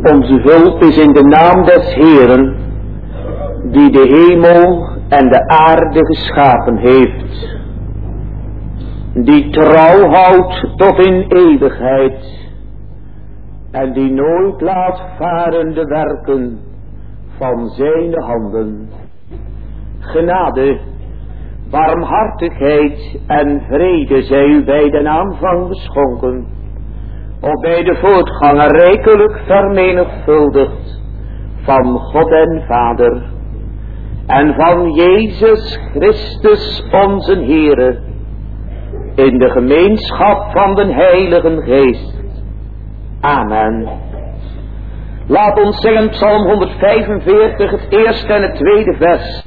Onze hulp is in de naam des Heeren, die de hemel en de aarde geschapen heeft, die trouw houdt tot in eeuwigheid en die nooit laat varen de werken van zijn handen. Genade, barmhartigheid en vrede zij u bij de aanvang geschonken, of bij de voortganger rijkelijk vermenigvuldigd van God en Vader en van Jezus Christus onze Heere, in de gemeenschap van de Heilige Geest. Amen. Laat ons zingen Psalm 145, het eerste en het tweede vers.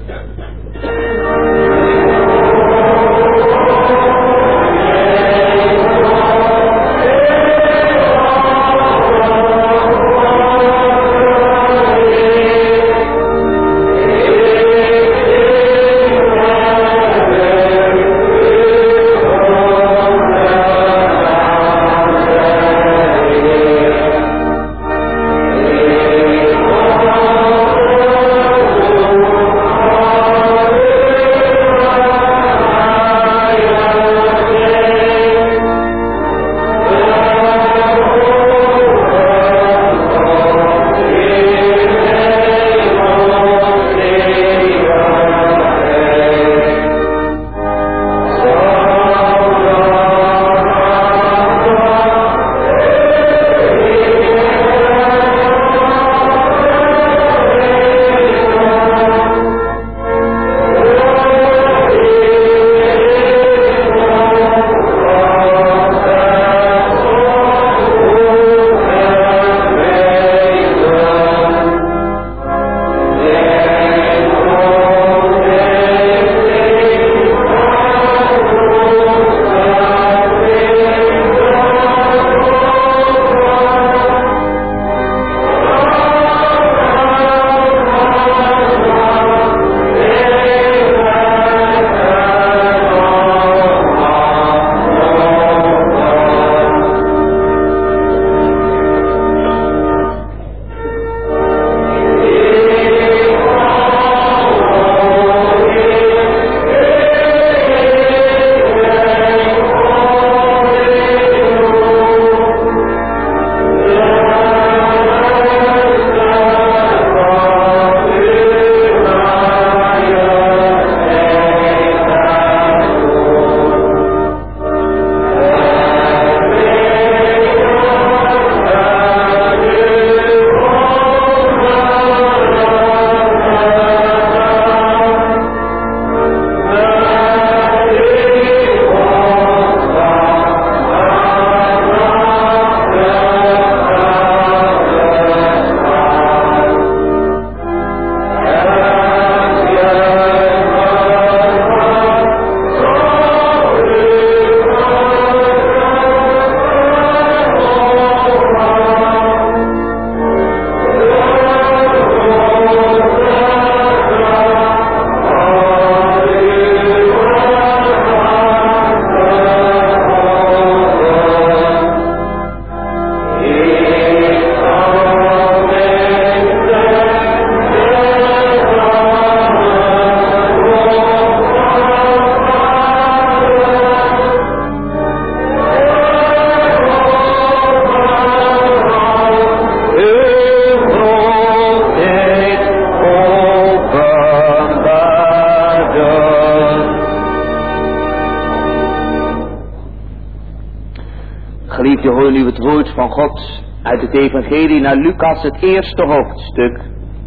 Geliefde, hoor nu het woord van God uit het evangelie naar Lucas, het eerste hoofdstuk.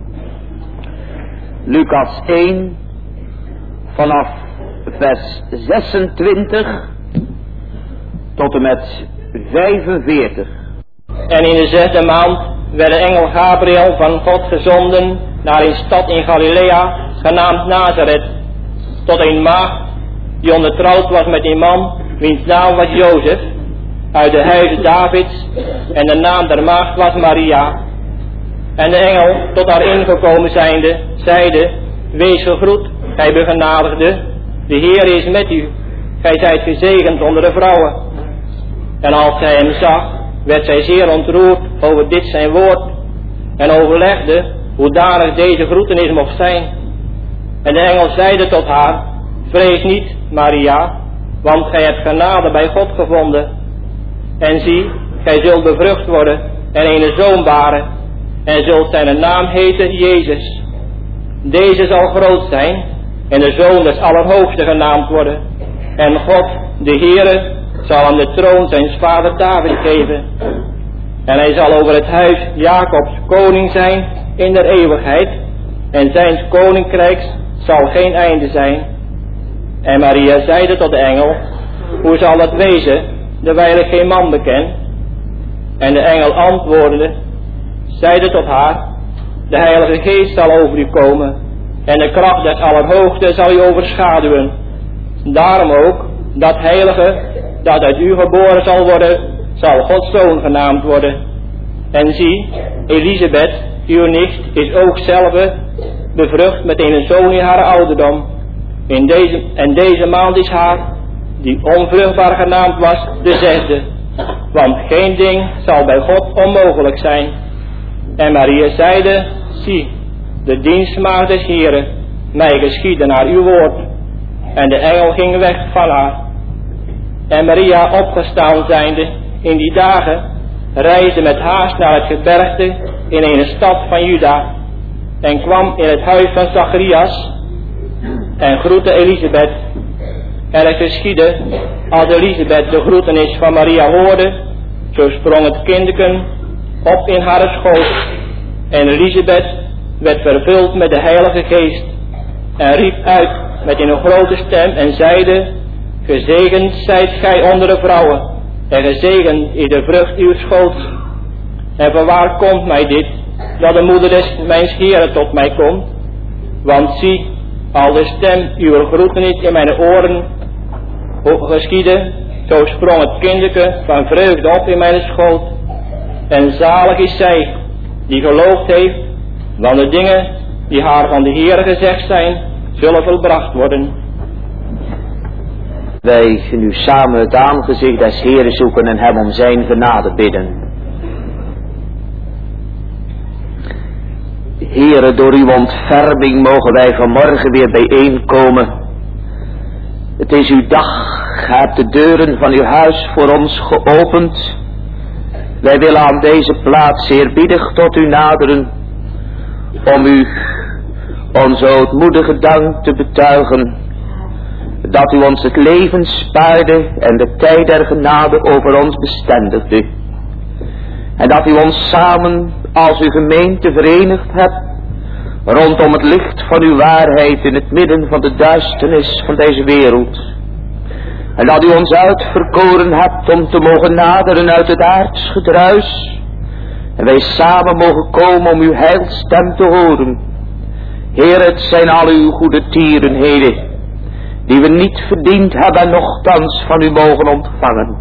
Lucas 1, vanaf vers 26 tot en met 45. En in de 6e maand werd de engel Gabriel van God gezonden naar een stad in Galilea, genaamd Nazareth, tot een maagd die ondertrouwd was met een man, wiens naam was Jozef, uit de huizen Davids, en de naam der maagd was Maria. En de engel, tot haar ingekomen zijnde, zeide: Wees gegroet, gij begenadigde, de Heer is met u, gij zijt gezegend onder de vrouwen. En als zij hem zag, werd zij zeer ontroerd over dit zijn woord, en overlegde hoedanig deze groetenis mocht zijn. En de engel zeide tot haar: vrees niet, Maria, want gij hebt genade bij God gevonden. En zie, gij zult bevrucht worden en een zoon baren, en zult zijn naam heten Jezus. Deze zal groot zijn en de zoon des Allerhoogste genaamd worden. En God, de Heere, zal hem de troon zijns vader David geven. En hij zal over het huis Jacobs koning zijn in der eeuwigheid, en zijns koninkrijks zal geen einde zijn. En Maria zeide tot de engel: hoe zal dat wezen, dewijl ik geen man beken? En de engel antwoordende zeide tot haar: de Heilige Geest zal over u komen, en de kracht des Allerhoogste zal u overschaduwen. Daarom ook, dat heilige dat uit u geboren zal worden, zal Gods zoon genaamd worden. En zie, Elisabeth, uw nicht, is ook zelve bevrucht met een zoon in haar ouderdom. En deze maand is haar, die onvruchtbaar genaamd was, de 6e. Want geen ding zal bij God onmogelijk zijn. En Maria zeide: zie, de dienstmaagd des Heren, mij geschieden naar uw woord. En de engel ging weg van haar. En Maria, opgestaan zijnde in die dagen, reisde met haast naar het gebergte in een stad van Juda, en kwam in het huis van Zacharias, en groette Elisabeth. En het geschiedde, als Elisabeth de groetenis van Maria hoorde, zo sprong het kindeken op in haar schoot. En Elisabeth werd vervuld met de Heilige Geest, en riep uit met een grote stem en zeide: gezegend zijt gij onder de vrouwen, en gezegend is de vrucht uw schoot. En vanwaar komt mij dit, dat de moeder des mijns Heeren tot mij komt? Want zie, al de stem uw groetenis in mijn oren geschiedde, zo sprong het kindeke van vreugde op in mijn schoot. En zalig is zij, die geloofd heeft, want de dingen die haar van de Heere gezegd zijn, zullen volbracht worden. Wij nu samen het aangezicht des Heeren zoeken en hem om zijn genade bidden. Heere, door uw ontferming mogen wij vanmorgen weer bijeenkomen. Het is uw dag, gij hebt de deuren van uw huis voor ons geopend. Wij willen aan deze plaats eerbiedig tot u naderen, om u onze ootmoedige dank te betuigen, dat u ons het leven spaarde en de tijd der genade over ons bestendigde. En dat u ons samen als uw gemeente verenigd hebt, rondom het licht van uw waarheid in het midden van de duisternis van deze wereld. En dat u ons uitverkoren hebt om te mogen naderen uit het aards gedruis. En wij samen mogen komen om uw heilstem te horen. Heer, het zijn al uw goede tierenheden, die we niet verdiend hebben en nochtans van u mogen ontvangen.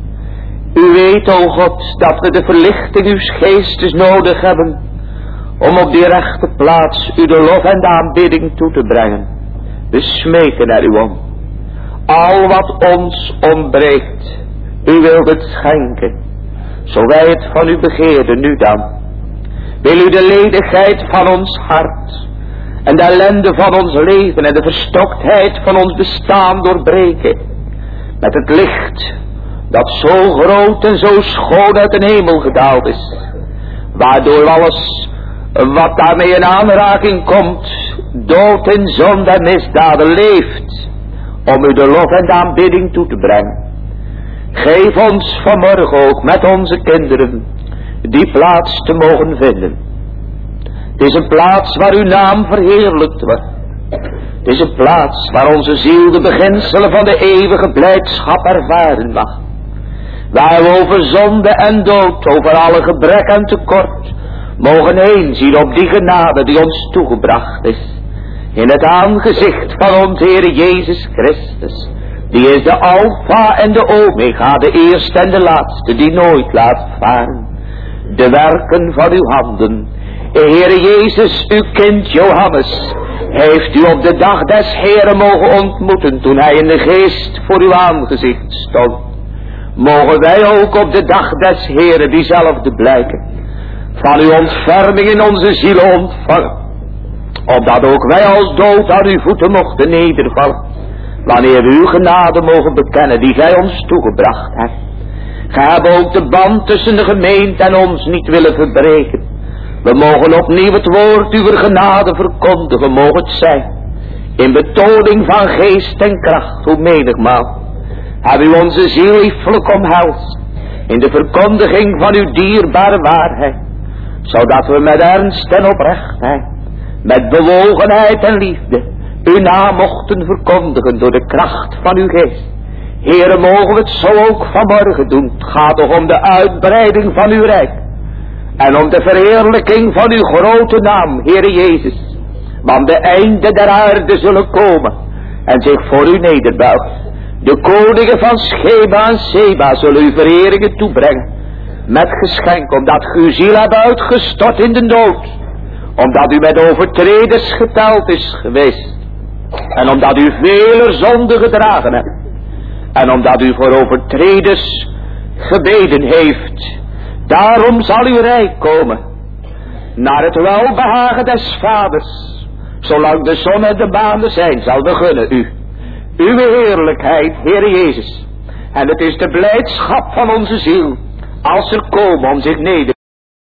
U weet, o God, dat we de verlichting uws geestes nodig hebben, om op die rechte plaats u de lof en de aanbidding toe te brengen. We smeken er u om. Al wat ons ontbreekt, u wilt het schenken, zo wij het van u begeerden nu dan. Wil u de ledigheid van ons hart en de ellende van ons leven en de verstoktheid van ons bestaan doorbreken, met het licht dat zo groot en zo schoon uit de hemel gedaald is, waardoor alles wat daarmee in aanraking komt, dood en zonde en misdaden leeft, om u de lof en de aanbidding toe te brengen. Geef ons vanmorgen ook met onze kinderen die plaats te mogen vinden. Het is een plaats waar uw naam verheerlijkt wordt. Het is een plaats waar onze ziel de beginselen van de eeuwige blijdschap ervaren mag. Waar we over zonde en dood, over alle gebrek en tekort, mogen heen zien op die genade die ons toegebracht is. In het aangezicht van onze Heer Jezus Christus. Die is de Alpha en de Omega, de eerste en de laatste, die nooit laat varen. De werken van uw handen. Heere Jezus, uw kind Johannes, heeft u op de dag des Heeren mogen ontmoeten, toen hij in de geest voor uw aangezicht stond. Mogen wij ook op de dag des Heeren diezelfde blijken, van uw ontferming in onze zielen ontvangen, opdat ook wij als dood aan uw voeten mochten nedervallen, wanneer we uw genade mogen bekennen die gij ons toegebracht hebt. Gij hebt ook de band tussen de gemeente en ons niet willen verbreken. We mogen opnieuw het woord uw genade verkondigen, mogen het zijn, in betoning van geest en kracht, hoe menigmaal heb u onze ziel liefelijk omhelst, in de verkondiging van uw dierbare waarheid, zodat we met ernst en oprechtheid, met bewogenheid en liefde, uw naam mochten verkondigen door de kracht van uw geest. Heere, mogen we het zo ook vanmorgen doen. Het gaat toch om de uitbreiding van uw rijk en om de verheerlijking van uw grote naam, Heere Jezus. Want de einden der aarde zullen komen en zich voor u nederbuigen. De koningen van Sheba en Seba zullen u vereringen toebrengen met geschenk, omdat u uw ziel hebt uitgestort in de dood, omdat u met overtreders geteld is geweest en omdat u vele zonden gedragen hebt en omdat u voor overtreders gebeden heeft. Daarom zal uw rijk komen naar het welbehagen des Vaders. Zolang de zon en de maan er zijn, zal we gunnen u uw heerlijkheid, Heere Jezus. En het is de blijdschap van onze ziel, als er komen om zich neder.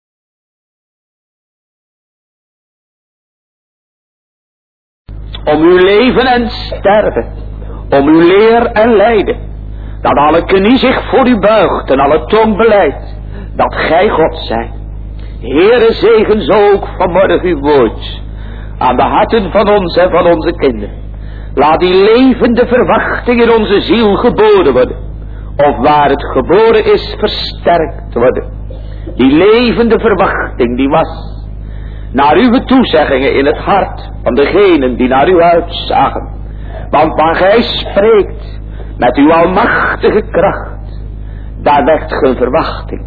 Om uw leven en sterven, om uw leer en lijden, dat alle knie zich voor u buigt en alle tong beleidt, dat gij God zijt. Heere, zegen zo ook vanmorgen uw woord aan de harten van ons en van onze kinderen. Laat die levende verwachting in onze ziel geboren worden, of waar het geboren is versterkt worden. Die levende verwachting die was naar uw toezeggingen in het hart van degenen die naar u uitzagen. Want waar gij spreekt met uw almachtige kracht, daar wekt geen verwachting.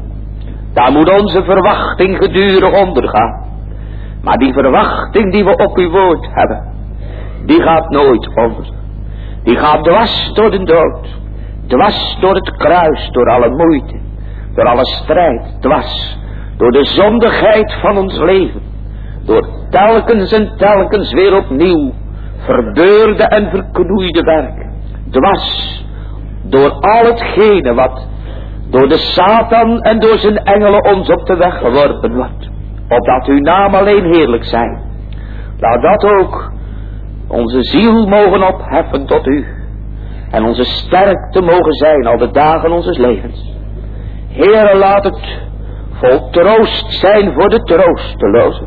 Daar moet onze verwachting gedurig ondergaan. Maar die verwachting die we op uw woord hebben, die gaat nooit onder. Die gaat dwars door de dood, dwars door het kruis, door alle moeite, door alle strijd, dwars door de zondigheid van ons leven, door telkens en telkens weer opnieuw verbeurde en verknoeide werken, dwars door al hetgene wat door de Satan en door zijn engelen ons op de weg geworpen wordt, opdat uw naam alleen heerlijk zij. Laat dat ook onze ziel mogen opheffen tot u en onze sterkte mogen zijn al de dagen onzes levens. Heere, laat het vol troost zijn voor de troostelozen.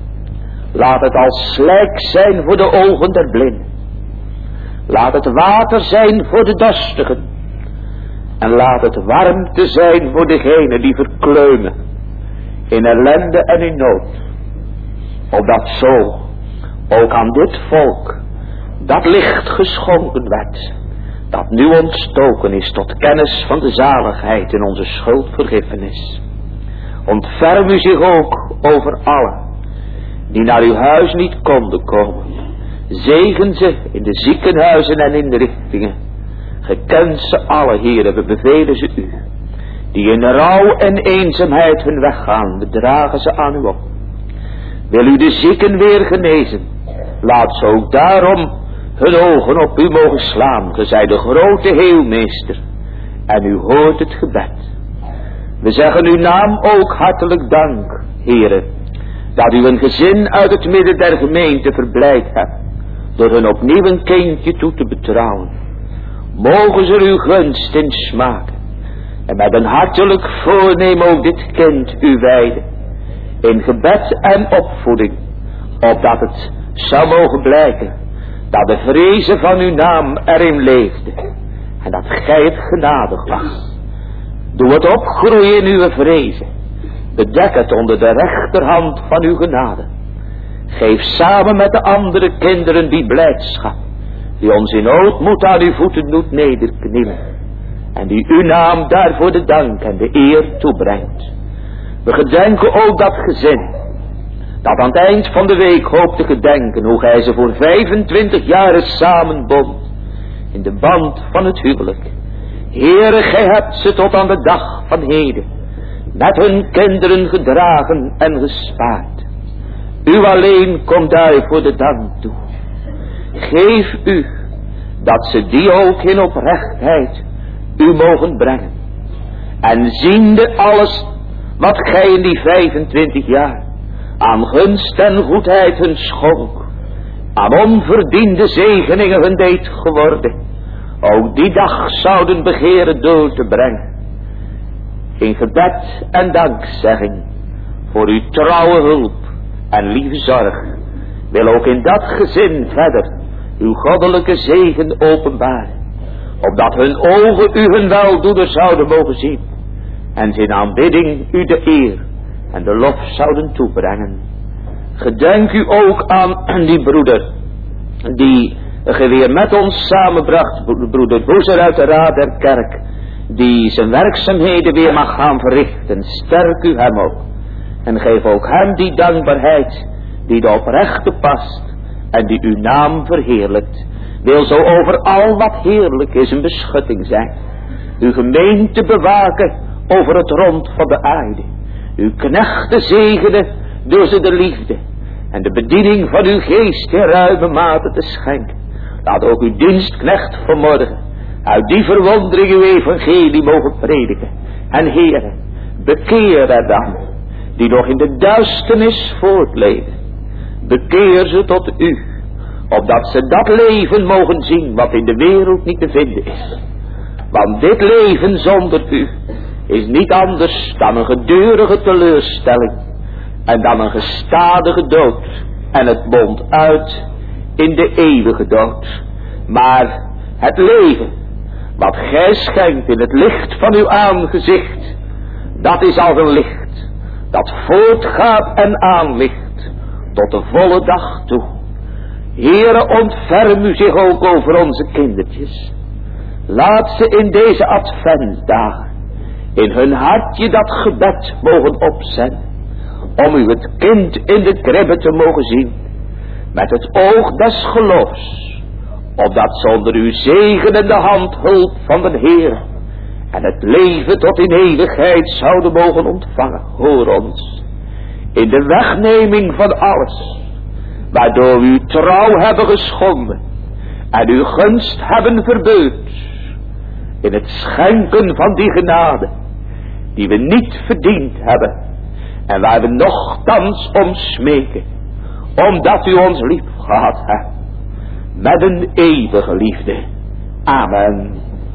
Laat het als slijk zijn voor de ogen der blinden. Laat het water zijn voor de dorstigen. En laat het warmte zijn voor degenen die verkleumen in ellende en in nood. Opdat zo ook aan dit volk dat licht geschonken werd, dat nu ontstoken is tot kennis van de zaligheid in onze schuldvergiffenis. Ontferm u zich ook over allen die naar uw huis niet konden komen. Zegen ze in de ziekenhuizen en inrichtingen. Gekent ze alle, Heere, we bevelen ze u. Die in rouw en eenzaamheid hun weg gaan, we dragen ze aan u op. Wil u de zieken weer genezen, laat ze ook daarom hun ogen op u mogen slaan. Ge zijt de grote heelmeester en u hoort het gebed. We zeggen uw naam ook hartelijk dank, Heere, dat u een gezin uit het midden der gemeente verblijd hebt, door hun opnieuw een kindje toe te betrouwen. Mogen ze uw gunst in smaken en met een hartelijk voornemen ook dit kind u wijden, in gebed en opvoeding, opdat het zou mogen blijken dat de vrezen van uw naam erin leefde en dat gij het genadig was. Doe het opgroeien in uw vrezen. Bedek het onder de rechterhand van uw genade. Geef samen met de andere kinderen die blijdschap, die ons in ootmoed aan uw voeten doet nederknielen, en die uw naam daarvoor de dank en de eer toebrengt. We gedenken ook dat gezin, dat aan het eind van de week hoopt te gedenken hoe gij ze voor 25 jaren samenbond in de band van het huwelijk. Heere, gij hebt ze tot aan de dag van heden met hun kinderen gedragen en gespaard. U alleen komt daar voor de dank toe. Geef u dat ze die ook in oprechtheid u mogen brengen. En ziende alles wat gij in die 25 jaar aan gunst en goedheid hun schonk, aan onverdiende zegeningen hun deed geworden, ook die dag zouden begeren door te brengen. In gebed en dankzegging voor uw trouwe hulp en lieve zorg, wil ook in dat gezin verder uw goddelijke zegen openbaren, opdat hun ogen u hun weldoener zouden mogen zien, en in aanbidding u de eer en de lof zouden toebrengen. Gedenk u ook aan die broeder, die ge weer met ons samenbracht, broeder Boezer uit de raad der kerk, die zijn werkzaamheden weer mag gaan verrichten. Sterk u hem ook, en geef ook hem die dankbaarheid, die de oprechte past, en die uw naam verheerlijkt. Wil zo over al wat heerlijk is een beschutting zijn. Uw gemeente bewaken over het rond van de aarde. Uw knechten zegenen door ze de liefde en de bediening van uw geest in ruime mate te schenken. Laat ook uw dienstknecht vanmorgen uit die verwondering uw evangelie mogen prediken. En Heere, bekeer er dan die nog in de duisternis voortleven. Bekeer ze tot u, opdat ze dat leven mogen zien wat in de wereld niet te vinden is. Want dit leven zonder u is niet anders dan een gedurige teleurstelling en dan een gestadige dood en het mondt uit in de eeuwige dood. Maar het leven wat gij schenkt in het licht van uw aangezicht, dat is als een licht dat voortgaat en aanlicht tot de volle dag toe. Heere, ontferm u zich ook over onze kindertjes. Laat ze in deze adventdagen in hun hartje dat gebed mogen opzetten, om u het kind in de kribbe te mogen zien, met het oog des geloofs, opdat ze onder uw zegenende handhulp van de Heer en het leven tot in eeuwigheid zouden mogen ontvangen. Hoor ons, in de wegneming van alles, waardoor we uw trouw hebben geschonden en uw gunst hebben verbeurd, in het schenken van die genade, die we niet verdiend hebben, en waar we nochtans om smeken, omdat u ons lief gehad hebt, met een eeuwige liefde. Amen.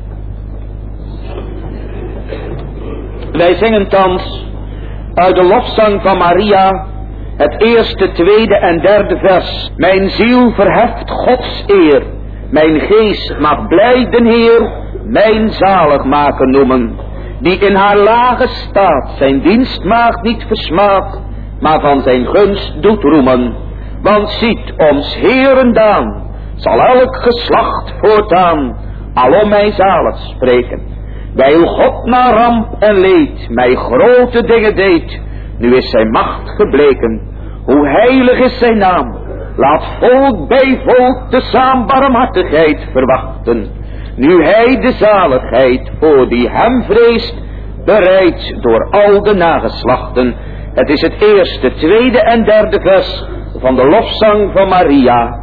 Wij zingen thans uit de lofzang van Maria het eerste, tweede en derde vers. Mijn ziel verheft Gods eer, mijn geest mag blij den Heer mijn zaligmaker noemen, die in haar lage staat zijn dienstmaagd niet versmaadt, maar van zijn gunst doet roemen. Want ziet, ons Heeren daan, zal elk geslacht voortaan alom mij zalig spreken. Wijl God na ramp en leed mij grote dingen deed, nu is zijn macht gebleken. Hoe heilig is zijn naam, laat volk bij volk tezaam barmhartigheid verwachten. Nu hij de zaligheid voor die hem vreest bereidt door al de nageslachten. Het is het eerste, tweede en derde vers van de lofzang van Maria.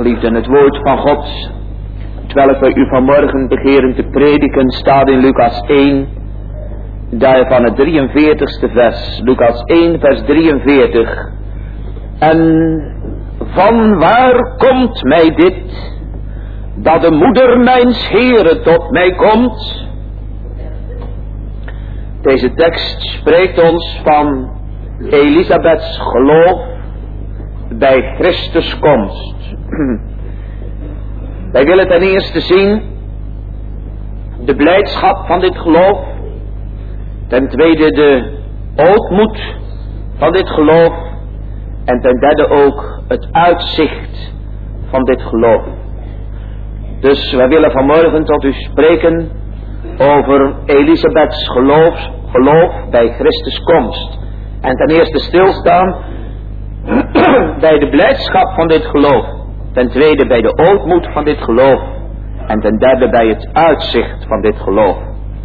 geliefden, het woord van God, terwijl wij u vanmorgen begeren te prediken, staat in Lucas 1, daar van het 43ste vers, Lucas 1 vers 43. En van waar komt mij dit, dat de moeder mijns Heeren tot mij komt? Deze tekst spreekt ons van Elisabeths geloof bij Christus komst. Wij willen ten eerste zien de blijdschap van dit geloof. Ten tweede de ootmoed van dit geloof. En ten derde ook het uitzicht van dit geloof. Dus wij willen vanmorgen tot u spreken over Elisabeths geloof bij Christus komst. En ten eerste stilstaan bij de blijdschap van dit geloof. Ten tweede bij de ootmoed van dit geloof. En ten derde bij het uitzicht van dit geloof.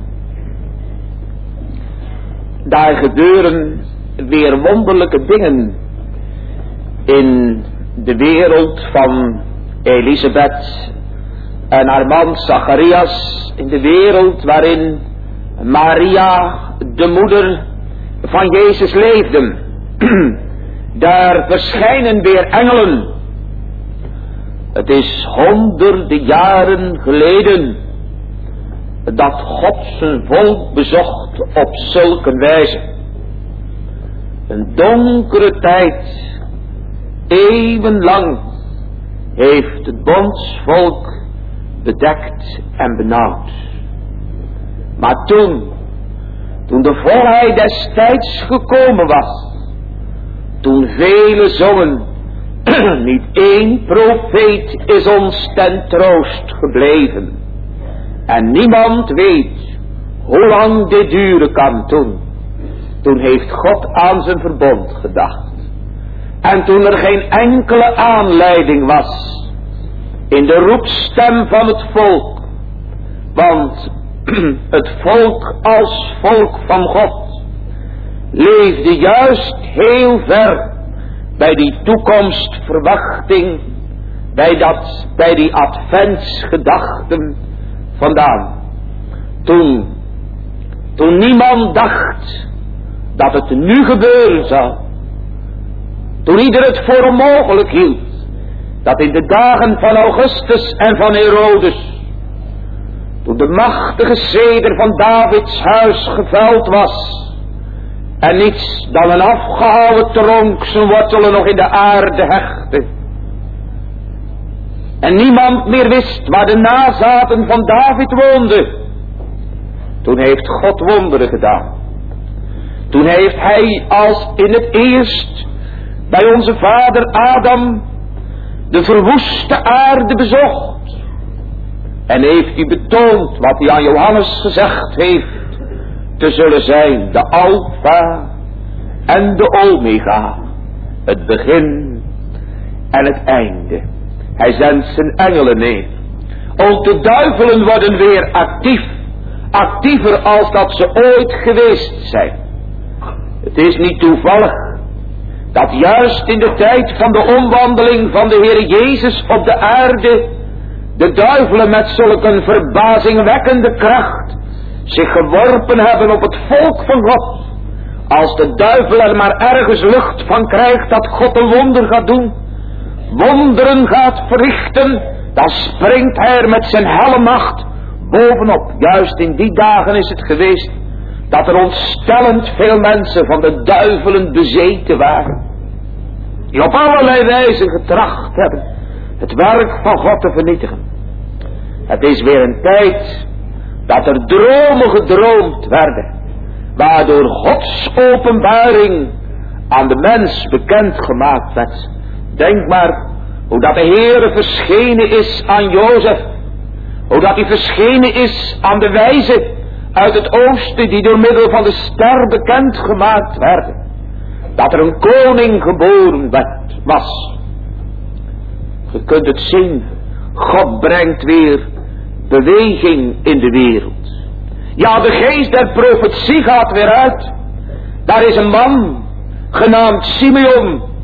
Daar gebeuren weer wonderlijke dingen in de wereld van Elisabeth en haar man Zacharias, in de wereld waarin Maria, de moeder van Jezus, leefde. Daar verschijnen weer engelen. Het is honderden jaren geleden dat God zijn volk bezocht op zulke wijze. Een donkere tijd, eeuwenlang, heeft het bondsvolk bedekt en benauwd. Maar toen de volheid des tijds gekomen was, toen velen zongen, niet één profeet is ons ten troost gebleven. En niemand weet hoe lang dit duren kan toen heeft God aan zijn verbond gedacht. En toen er geen enkele aanleiding was in de roepstem van het volk, want het volk als volk van God leefde juist heel ver bij die toekomstverwachting, bij die adventsgedachten vandaan. Toen niemand dacht dat het nu gebeuren zou, toen ieder het voor onmogelijk hield dat in de dagen van Augustus en van Herodes, toen de machtige ceder van Davids huis geveld was en niets dan een afgehouwen tronk zijn wortelen nog in de aarde hechtte, en niemand meer wist waar de nazaten van David woonden, toen heeft God wonderen gedaan. Toen heeft hij als in het eerst bij onze vader Adam de verwoeste aarde bezocht. En heeft hij betoond wat hij aan Johannes gezegd heeft te zullen zijn: de Alpha en de Omega, het begin en het einde. Hij zendt zijn engelen neer. Ook de duivelen worden weer actief. Actiever als dat ze ooit geweest zijn. Het is niet toevallig dat juist in de tijd van de omwandeling van de Heer Jezus op de aarde de duivelen met zulke verbazingwekkende kracht zich geworpen hebben op het volk van God. Als de duivel er maar ergens lucht van krijgt dat God een wonder gaat doen, wonderen gaat verrichten, dan springt hij er met zijn helle macht bovenop. Juist in die dagen is het geweest dat er ontstellend veel mensen van de duivelen bezeten waren, die op allerlei wijzen getracht hebben het werk van God te vernietigen. Het is weer een tijd dat er dromen gedroomd werden, waardoor Gods openbaring aan de mens bekend gemaakt werd. Denk maar hoe dat de Heere verschenen is aan Jozef, hoe dat hij verschenen is aan de wijzen uit het oosten die door middel van de ster bekend gemaakt werden, dat er een koning geboren was. Je kunt het zien, God brengt weer beweging in de wereld. Ja, de geest der profetie gaat weer uit. Daar is een man genaamd Simeon,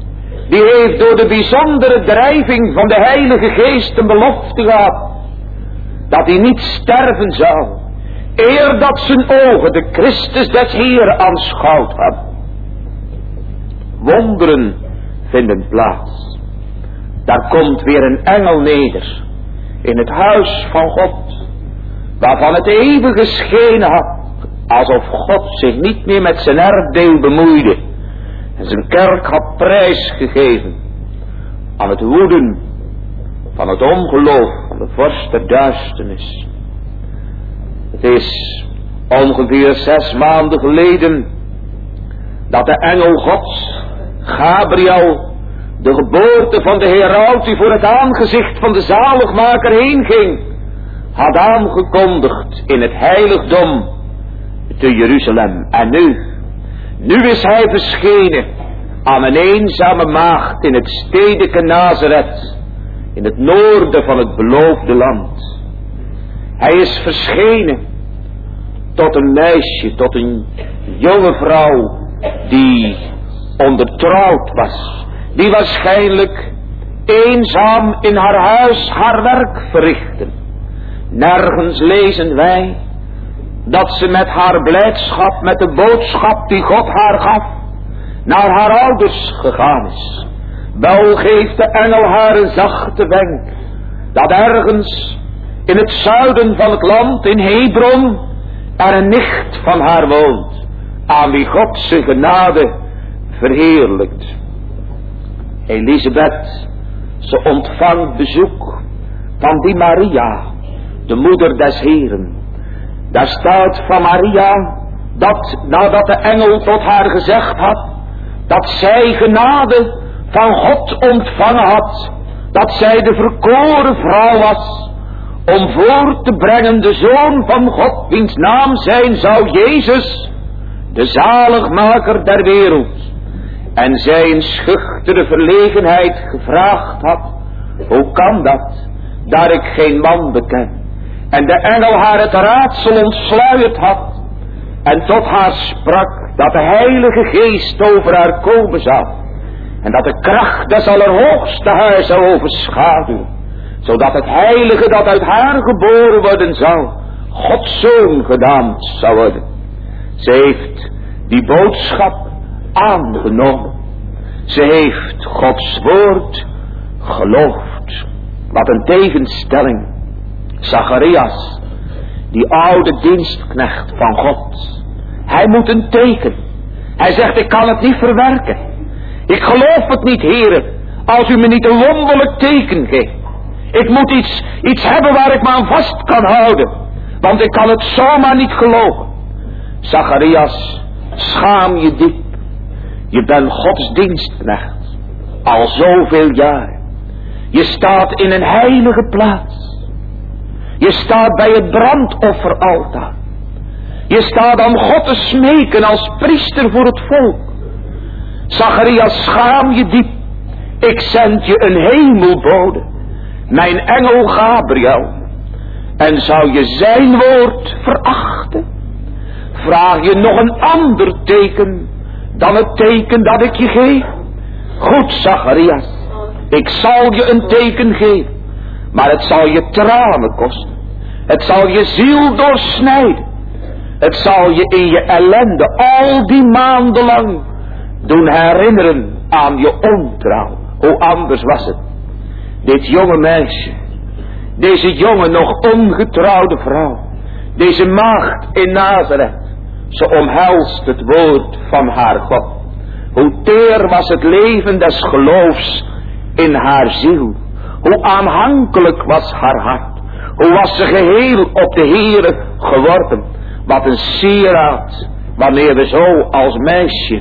die heeft door de bijzondere drijving van de Heilige Geest een belofte gehad, dat hij niet sterven zou, eer dat zijn ogen de Christus des Heer aanschouwd hadden. Wonderen vinden plaats. Daar komt weer een engel neder, in het huis van God, waarvan het eeuwige schenen had, alsof God zich niet meer met zijn erfdeel bemoeide en zijn kerk had prijsgegeven aan het woeden van het ongeloof van de vorst der duisternis. Het is ongeveer 6 maanden geleden dat de engel Gods, Gabriel, de geboorte van de Heraut die voor het aangezicht van de zaligmaker heen ging, had aangekondigd in het heiligdom te Jeruzalem. En nu is hij verschenen aan een eenzame maagd in het stedeke Nazareth, in het noorden van het beloofde land. Hij is verschenen tot een meisje, tot een jonge vrouw die ondertrouwd was, die waarschijnlijk eenzaam in haar huis haar werk verrichtte. Nergens lezen wij dat ze met haar blijdschap, met de boodschap die God haar gaf, naar haar ouders gegaan is. Wel geeft de engel haar een zachte wenk, dat ergens in het zuiden van het land, in Hebron, er een nicht van haar woont, aan wie God zijn genade verheerlijkt. Elisabeth, ze ontvangt bezoek van die Maria, de moeder des Heren. Daar staat van Maria, dat nadat de engel tot haar gezegd had, dat zij genade van God ontvangen had, dat zij de verkoren vrouw was, om voor te brengen de Zoon van God, wiens naam zijn zou Jezus, de zaligmaker der wereld. En zij in schuchtere verlegenheid gevraagd had, hoe kan dat, daar ik geen man beken? En de engel haar het raadsel ontsluierd had, en tot haar sprak dat de Heilige Geest over haar komen zou, en dat de kracht des Allerhoogste haar zou overschaduwen, zodat het heilige dat uit haar geboren worden zou, Gods Zoon genaamd zou worden. Ze heeft die boodschap aangenomen. Ze heeft Gods woord geloofd. Wat een tegenstelling. Zacharias, die oude dienstknecht van God, hij moet een teken. Hij zegt, ik kan het niet verwerken. Ik geloof het niet, Heere, als u me niet een wonderlijk teken geeft. Ik moet iets hebben waar ik me aan vast kan houden, want ik kan het zomaar niet geloven. Zacharias, schaam je diep. Je bent Gods dienstknecht, al zoveel jaar. Je staat in een heilige plaats. Je staat bij het brandofferaltaar. Je staat aan God te smeken als priester voor het volk. Zacharias, schaam je diep. Ik zend je een hemelbode, mijn engel Gabriel. En zou je zijn woord verachten? Vraag je nog een ander teken dan het teken dat ik je geef? Goed, Zacharias, ik zal je een teken geven, maar het zal je tranen kosten. Het zal je ziel doorsnijden. Het zal je in je ellende al die maanden lang doen herinneren aan je ontrouw. Hoe anders was het? Dit jonge meisje, deze jonge nog ongetrouwde vrouw, deze maagd in Nazareth, ze omhelst het woord van haar God. Hoe teer was het leven des geloofs in haar ziel. Hoe aanhankelijk was haar hart. Hoe was ze geheel op de Heere geworpen. Wat een sieraad wanneer we zo als meisje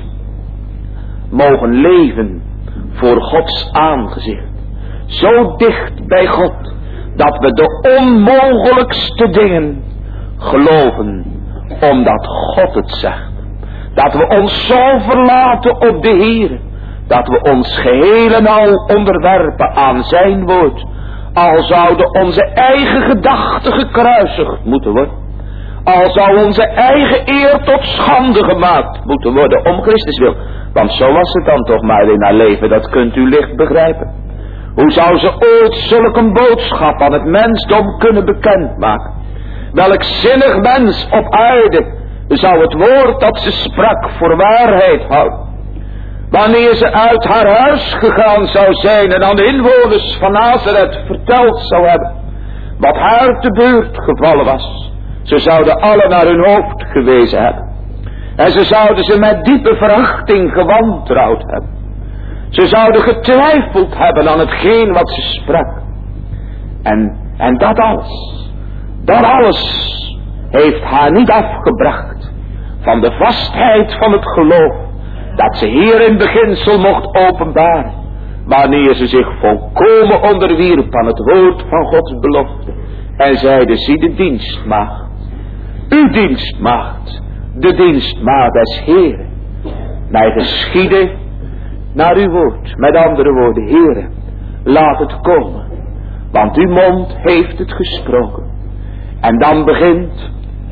mogen leven voor Gods aangezicht. Zo dicht bij God dat we de onmogelijkste dingen geloven omdat God het zegt. Dat we ons zo verlaten op de Heere, dat we ons geheel en al onderwerpen aan zijn woord. Al zouden onze eigen gedachten gekruisigd moeten worden. Al zou onze eigen eer tot schande gemaakt moeten worden om Christus wil. Want zo was het dan toch maar in haar leven, dat kunt u licht begrijpen. Hoe zou ze ooit zulk een boodschap aan het mensdom kunnen bekendmaken? Welk zinnig mens op aarde zou het woord dat ze sprak voor waarheid houden? Wanneer ze uit haar huis gegaan zou zijn en aan de inwoners van Nazareth verteld zou hebben wat haar te beurt gevallen was, ze zouden allen naar hun hoofd gewezen hebben. En ze zouden ze met diepe verachting gewantrouwd hebben. Ze zouden getwijfeld hebben aan hetgeen wat ze sprak. En dat alles heeft haar niet afgebracht van de vastheid van het geloof dat ze hier in beginsel mocht openbaren, wanneer ze zich volkomen onderwierp aan het woord van Gods belofte en zeide: zie de dienstmaagd, uw dienstmaagd, de dienstmaagd des Heeren. Mij geschieden naar uw woord. Met andere woorden, Heere, laat het komen, want uw mond heeft het gesproken. En dan begint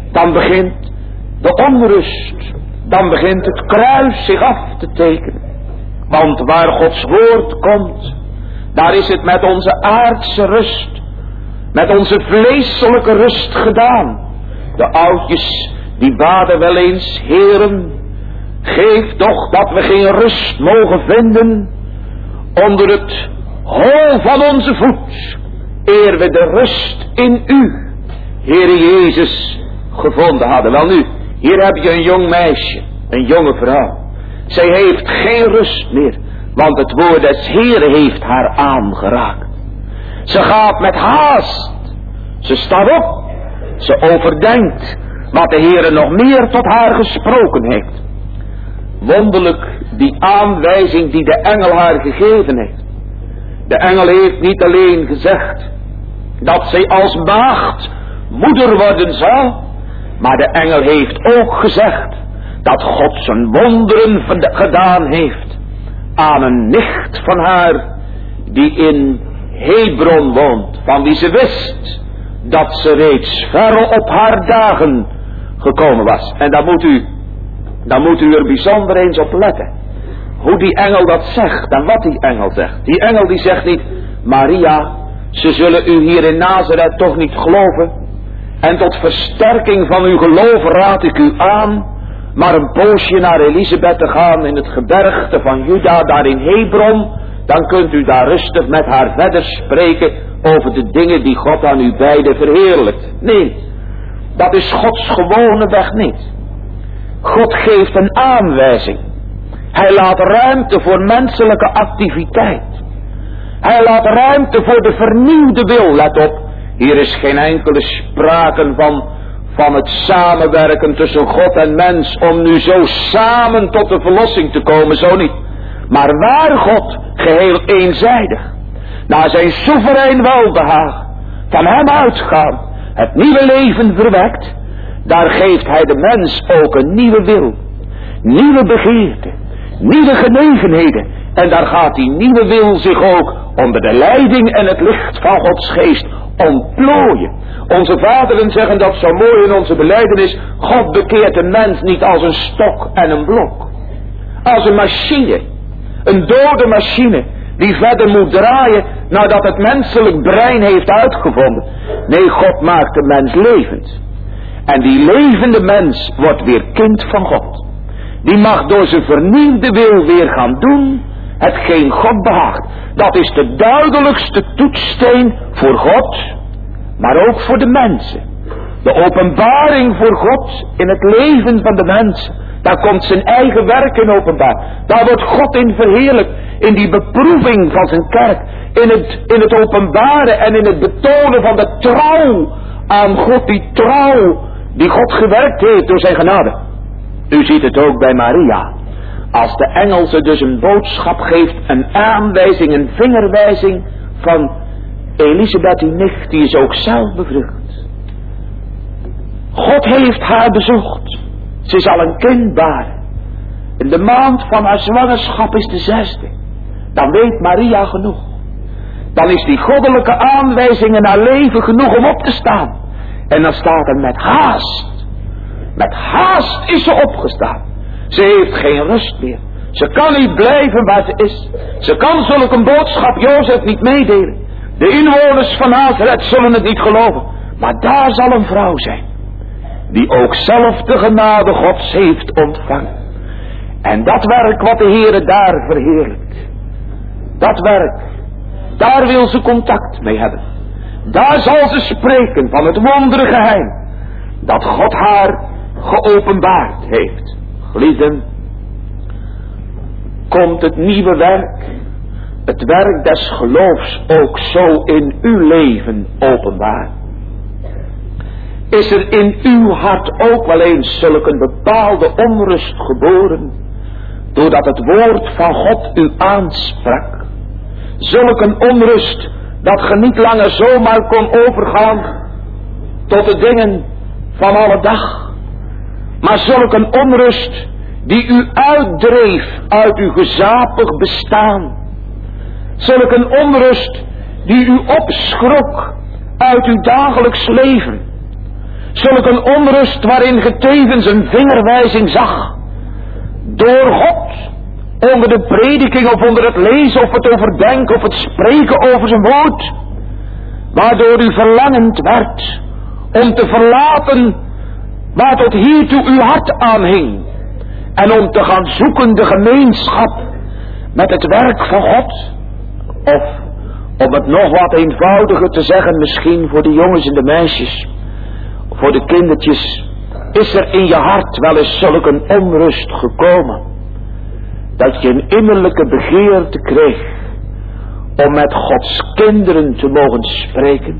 de onrust, dan begint het kruis zich af te tekenen. Want waar Gods woord komt, daar is het met onze aardse rust, met onze vleeselijke rust gedaan. De oudjes die baden wel eens: Heeren, geef toch dat we geen rust mogen vinden onder het hol van onze voet, eer we de rust in u, Heere Jezus, gevonden hadden. Wel nu, hier heb je een jong meisje, een jonge vrouw. Zij heeft geen rust meer, want het woord des Heeren heeft haar aangeraakt. Ze gaat met haast, ze staat op, ze overdenkt wat de Heere nog meer tot haar gesproken heeft. Wonderlijk die aanwijzing die de engel haar gegeven heeft. De engel heeft niet alleen gezegd dat zij als maagd moeder worden zal, maar de engel heeft ook gezegd dat God zijn wonderen gedaan heeft aan een nicht van haar die in Hebron woont, van wie ze wist dat ze reeds verre op haar dagen gekomen was. En dan moet u er bijzonder eens op letten hoe die engel dat zegt en wat die engel zegt. Die engel die zegt niet: Maria, ze zullen u hier in Nazareth toch niet geloven, en tot versterking van uw geloof raad ik u aan maar een poosje naar Elisabeth te gaan in het gebergte van Juda, daar in Hebron. Dan kunt u daar rustig met haar verder spreken over de dingen die God aan u beiden verheerlijkt. Nee, dat is Gods gewone weg niet. God geeft een aanwijzing. Hij laat ruimte voor menselijke activiteit. Hij laat ruimte voor de vernieuwde wil. Let op, hier is geen enkele sprake van het samenwerken tussen God en mens om nu zo samen tot de verlossing te komen, zo niet. Maar waar God geheel eenzijdig, naar zijn soeverein welbehagen, van hem uitgaan, het nieuwe leven verwekt, daar geeft hij de mens ook een nieuwe wil, nieuwe begeerte, nieuwe genegenheden. En daar gaat die nieuwe wil zich ook onder de leiding en het licht van Gods geest ontplooien. Onze vaderen zeggen dat zo mooi in onze belijdenis: God bekeert de mens niet als een stok en een blok, als een machine, een dode machine die verder moet draaien nadat het menselijk brein heeft uitgevonden. Nee, God maakt de mens levend. En die levende mens wordt weer kind van God. Die mag door zijn vernieuwde wil weer gaan doen hetgeen God behaagt. Dat is de duidelijkste toetssteen voor God, maar ook voor de mensen. De openbaring voor God in het leven van de mensen. Daar komt zijn eigen werk in openbaar. Daar wordt God in verheerlijkt. In die beproeving van zijn kerk. In het openbaren en in het betonen van de trouw aan God. Die trouw die God gewerkt heeft door zijn genade. U ziet het ook bij Maria. Als de engel ze dus een boodschap geeft, een aanwijzing, een vingerwijzing van Elisabeth, uw nicht, die is ook zelf bevrucht. God heeft haar bezocht. Ze zal een kind baren. In de maand van haar zwangerschap is de 6e. Dan weet Maria genoeg. Dan is die goddelijke aanwijzing in haar leven genoeg om op te staan. En dan staat er met haast. Met haast is ze opgestaan. Ze heeft geen rust meer. Ze kan niet blijven waar ze is. Ze kan zulke een boodschap Jozef niet meedelen. De inwoners van Nazareth zullen het niet geloven. Maar daar zal een vrouw zijn, die ook zelf de genade Gods heeft ontvangen. En dat werk wat de Heere daar verheerlijkt, dat werk, daar wil ze contact mee hebben. Daar zal ze spreken van het wondere geheim dat God haar geopenbaard heeft. Geliefden, komt het nieuwe werk, het werk des geloofs, ook zo in uw leven openbaar? Is er in uw hart ook wel eens zulk een bepaalde onrust geboren, doordat het woord van God u aansprak? Zulk een onrust dat ge niet langer zomaar kon overgaan tot de dingen van alle dag, maar zulk een onrust die u uitdreef uit uw gezapig bestaan. Zulk een onrust die u opschrok uit uw dagelijks leven. Zulk een onrust waarin ge tevens een vingerwijzing zag door God, onder de prediking of onder het lezen of het overdenken of het spreken over zijn woord, waardoor u verlangend werd om te verlaten waar tot hiertoe uw hart aanhing en om te gaan zoeken de gemeenschap met het werk van God. Of, om het nog wat eenvoudiger te zeggen, misschien voor de jongens en de meisjes, voor de kindertjes, is er in je hart wel eens zulk een onrust gekomen, dat je een innerlijke begeerte kreeg om met Gods kinderen te mogen spreken,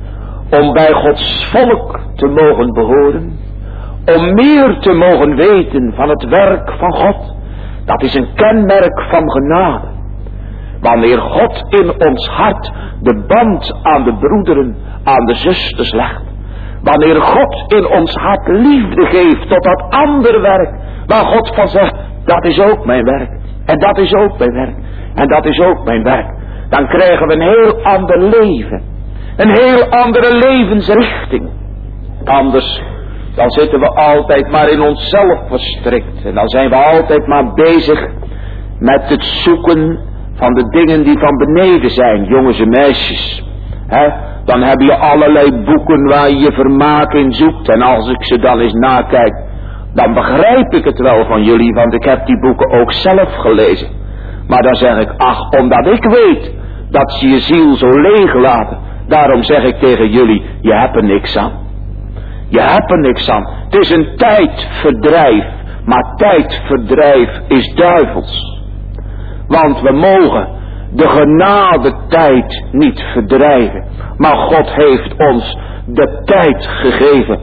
om bij Gods volk te mogen behoren, om meer te mogen weten van het werk van God. Dat is een kenmerk van genade. Wanneer God in ons hart de band aan de broederen, aan de zusters legt. Wanneer God in ons hart liefde geeft tot dat andere werk, waar God van zegt, dat is ook mijn werk. En dat is ook mijn werk. En dat is ook mijn werk. Dan krijgen we een heel ander leven. Een heel andere levensrichting. Anders, dan zitten we altijd maar in onszelf verstrikt. En dan zijn we altijd maar bezig met het zoeken van de dingen die van beneden zijn, jongens en meisjes. Dan heb je allerlei boeken waar je vermaak in zoekt. En als ik ze dan eens nakijk, dan begrijp ik het wel van jullie, want ik heb die boeken ook zelf gelezen. Maar dan zeg ik, ach, omdat ik weet dat ze je ziel zo leeg laten, daarom zeg ik tegen jullie, je hebt er niks aan. Je hebt er niks aan. Het is een tijdverdrijf, maar tijdverdrijf is duivels. Want we mogen de genadetijd niet verdrijven. Maar God heeft ons de tijd gegeven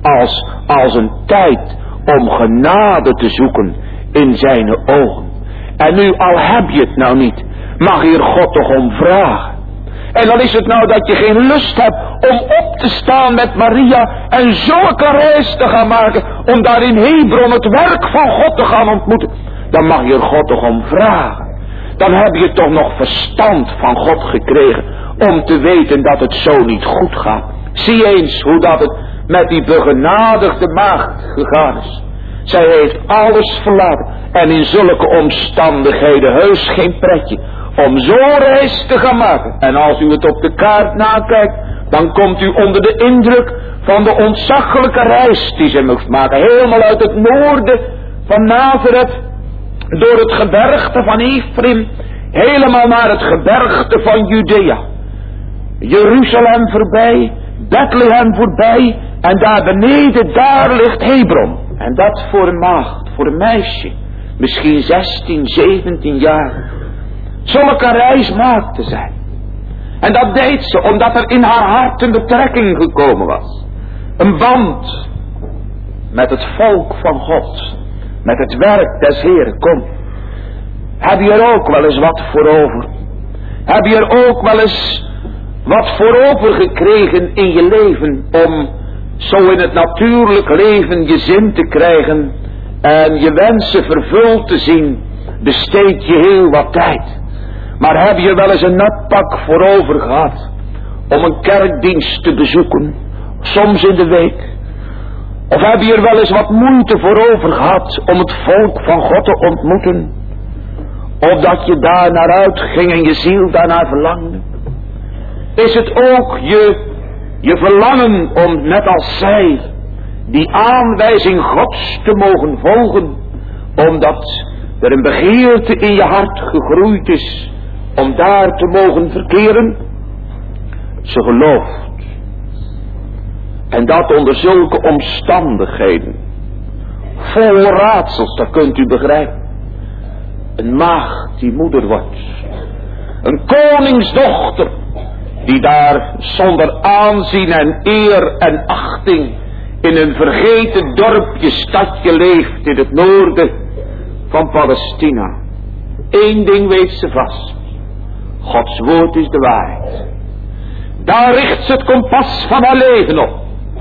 als een tijd om genade te zoeken in zijn ogen. En nu, al heb je het nou niet, mag hier God toch om vragen. En dan is het nou dat je geen lust hebt om op te staan met Maria en zulke reis te gaan maken, om daar in Hebron het werk van God te gaan ontmoeten. Dan mag je God toch om vragen. Dan heb je toch nog verstand van God gekregen om te weten dat het zo niet goed gaat. Zie eens hoe dat het met die begenadigde maagd gegaan is. Zij heeft alles verlaten en in zulke omstandigheden heus geen pretje om zo'n reis te gaan maken. En als u het op de kaart nakijkt, dan komt u onder de indruk van de ontzaglijke reis die ze moest maken. Helemaal uit het noorden van Nazareth, door het gebergte van Ephraim, helemaal naar het gebergte van Judea. Jeruzalem voorbij, Bethlehem voorbij, en daar beneden, daar ligt Hebron. En dat voor een maagd, voor een meisje, misschien 16, 17 jaar. Zulke reis maakte zij. En dat deed ze omdat er in haar hart een betrekking gekomen was. Een band met het volk van God. Met het werk des Heeren. Kom. Heb je er ook wel eens wat voor over? Heb je er ook wel eens wat voor over gekregen in je leven om zo in het natuurlijk leven je zin te krijgen en je wensen vervuld te zien? Besteed je heel wat tijd. Maar heb je wel eens een natpak voorover gehad om een kerkdienst te bezoeken, soms in de week? Of heb je er wel eens wat moeite voorover gehad om het volk van God te ontmoeten? Opdat je daar naar uitging en je ziel daarnaar verlangde. Is het ook je verlangen om net als zij die aanwijzing Gods te mogen volgen. Omdat er een begeerte in je hart gegroeid is om daar te mogen verkeren. Ze gelooft. En dat onder zulke omstandigheden. Vol raadsels, dat kunt u begrijpen. Een maagd die moeder wordt. Een koningsdochter die daar zonder aanzien en eer en achting in een vergeten dorpje, stadje leeft in het noorden van Palestina. Eén ding weet ze vast. Gods woord is de waarheid. Daar richt ze het kompas van haar leven op.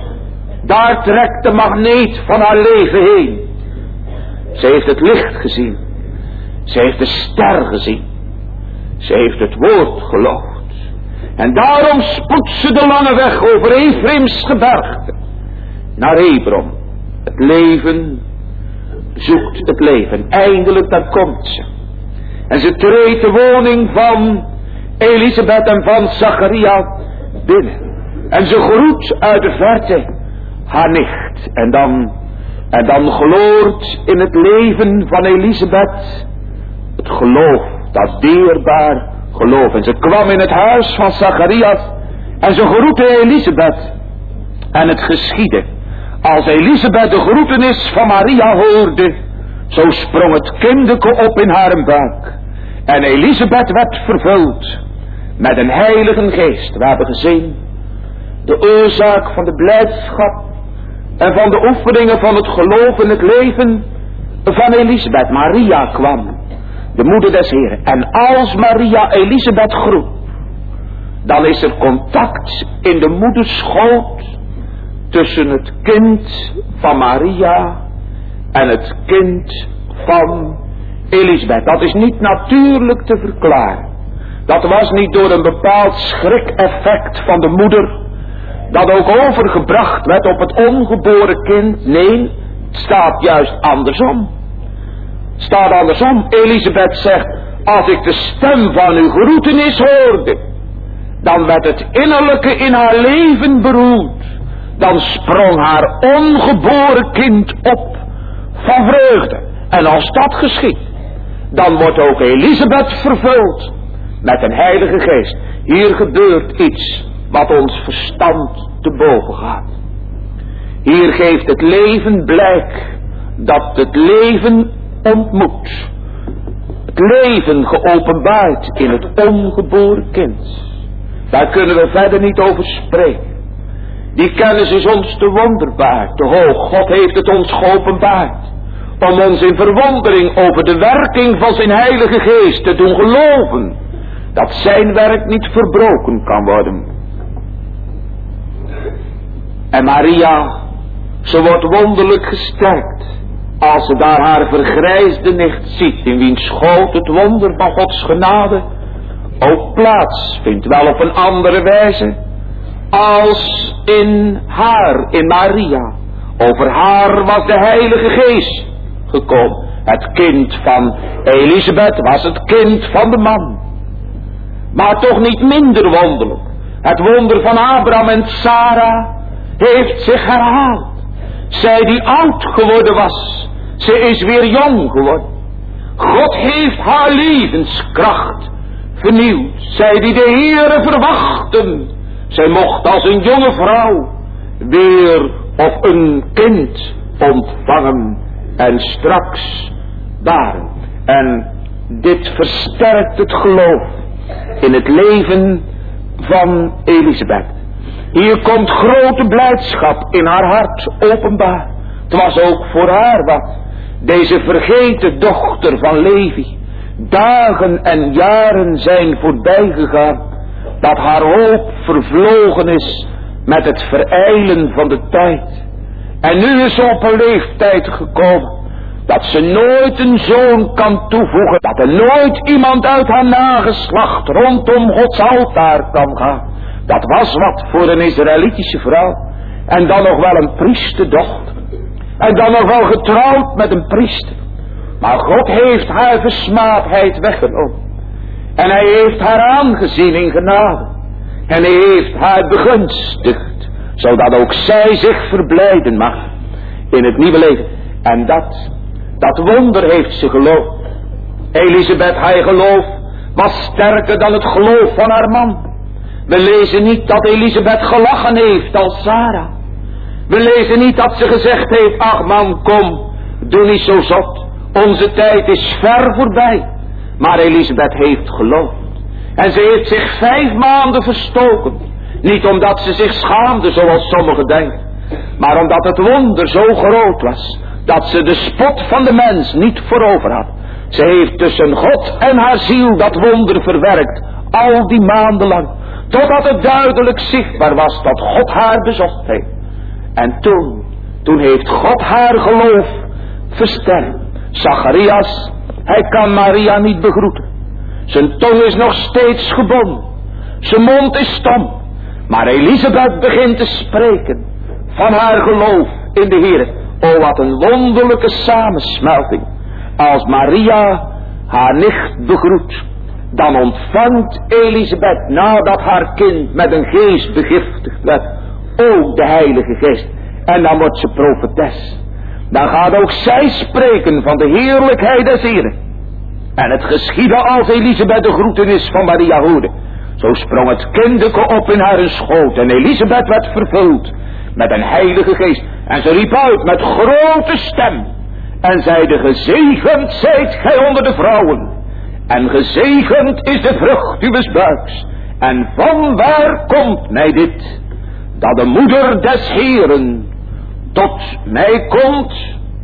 Daar trekt de magneet van haar leven heen. Ze heeft het licht gezien. Ze heeft de ster gezien. Ze heeft het woord geloofd. En daarom spoedt ze de lange weg over Efraims gebergte naar Hebron. Het leven zoekt het leven. Eindelijk daar komt ze. En ze treedt de woning van Elisabeth en van Zacharia binnen. En ze groet uit de verte haar nicht. En dan gloort in het leven van Elisabeth het geloof, dat dierbaar geloof. En ze kwam in het huis van Zacharias en ze groette Elisabeth. En het geschiedde. Als Elisabeth de groetenis van Maria hoorde, zo sprong het kindeke op in haar buik. En Elisabeth werd vervuld met een heilige geest. We hebben gezien de oorzaak van de blijdschap en van de oefeningen van het geloof in het leven van Elisabeth. Maria kwam, de moeder des Heren. En als Maria Elisabeth groet, dan is er contact in de moederschoot tussen het kind van Maria en het kind van Elisabeth. Dat is niet natuurlijk te verklaren. Dat was niet door een bepaald schrikeffect van de moeder, dat ook overgebracht werd op het ongeboren kind. Nee, het staat juist andersom. Het staat andersom. Elisabeth zegt, als ik de stem van uw groetenis hoorde, dan werd het innerlijke in haar leven beroerd. Dan sprong haar ongeboren kind op van vreugde. En als dat geschiet, dan wordt ook Elisabeth vervuld met een heilige geest. Hier gebeurt iets wat ons verstand te boven gaat. Hier geeft het leven blijk dat het leven ontmoet. Het leven geopenbaard in het ongeboren kind. Daar kunnen we verder niet over spreken. Die kennis is ons te wonderbaar, te hoog. God heeft het ons geopenbaard. Om ons in verwondering over de werking van zijn heilige geest te doen geloven. Dat zijn werk niet verbroken kan worden. En Maria, ze wordt wonderlijk gesterkt. Als ze daar haar vergrijsde nicht ziet, in wiens schoot het wonder van Gods genade ook plaats vindt. Wel op een andere wijze als in haar, in Maria. Over haar was de heilige geest gekomen. Het kind van Elisabeth was het kind van de man. Maar toch niet minder wonderlijk. Het wonder van Abraham en Sarah heeft zich herhaald. Zij die oud geworden was, ze is weer jong geworden. God heeft haar levenskracht vernieuwd. Zij die de Heere verwachten, zij mocht als een jonge vrouw weer of een kind ontvangen en straks baren. En dit versterkt het geloof in het leven van Elisabeth. Hier komt grote blijdschap in haar hart openbaar. Het was ook voor haar wat. Deze vergeten dochter van Levi. Dagen en jaren zijn voorbij gegaan. Dat haar hoop vervlogen is met het verijlen van de tijd. En nu is ze op een leeftijd gekomen dat ze nooit een zoon kan toevoegen. Dat er nooit iemand uit haar nageslacht rondom Gods altaar kan gaan. Dat was wat voor een Israëlitische vrouw. En dan nog wel een priesterdochter. En dan nog wel getrouwd met een priester. Maar God heeft haar versmaadheid weggenomen. En hij heeft haar aangezien in genade. En hij heeft haar begunstigd, zodat ook zij zich verblijden mag in het nieuwe leven. En dat wonder heeft ze geloofd. Elisabeth, haar geloof was sterker dan het geloof van haar man. We lezen niet dat Elisabeth gelachen heeft als Sarah. We lezen niet dat ze gezegd heeft, ach man, kom, doe niet zo zot. Onze tijd is ver voorbij. Maar Elisabeth heeft geloofd. En ze heeft zich 5 maanden verstoken. Niet omdat ze zich schaamde, zoals sommigen denken. Maar omdat het wonder zo groot was. Dat ze de spot van de mens niet voorover had. Ze heeft tussen God en haar ziel dat wonder verwerkt. Al die maanden lang. Totdat het duidelijk zichtbaar was dat God haar bezocht heeft. En toen heeft God haar geloof versterkt. Zacharias, hij kan Maria niet begroeten. Zijn tong is nog steeds gebonden. Zijn mond is stom. Maar Elisabeth begint te spreken van haar geloof in de Heer. O, wat een wonderlijke samensmelting. Als Maria haar nicht begroet, dan ontvangt Elisabeth, nadat haar kind met een geest begiftigd werd, ook de Heilige Geest. En dan wordt ze profetes. Dan gaat ook zij spreken van de heerlijkheid des Heren. En het geschiedde als Elisabeth de groetenis van Maria hoorde. Zo sprong het kindeke op in haar schoot. En Elisabeth werd vervuld met een Heilige Geest. En ze riep uit met grote stem. En zeide, gezegend zijt gij onder de vrouwen. En gezegend is de vrucht uws buiks. En van waar komt mij dit? Dat de moeder des Heeren tot mij komt.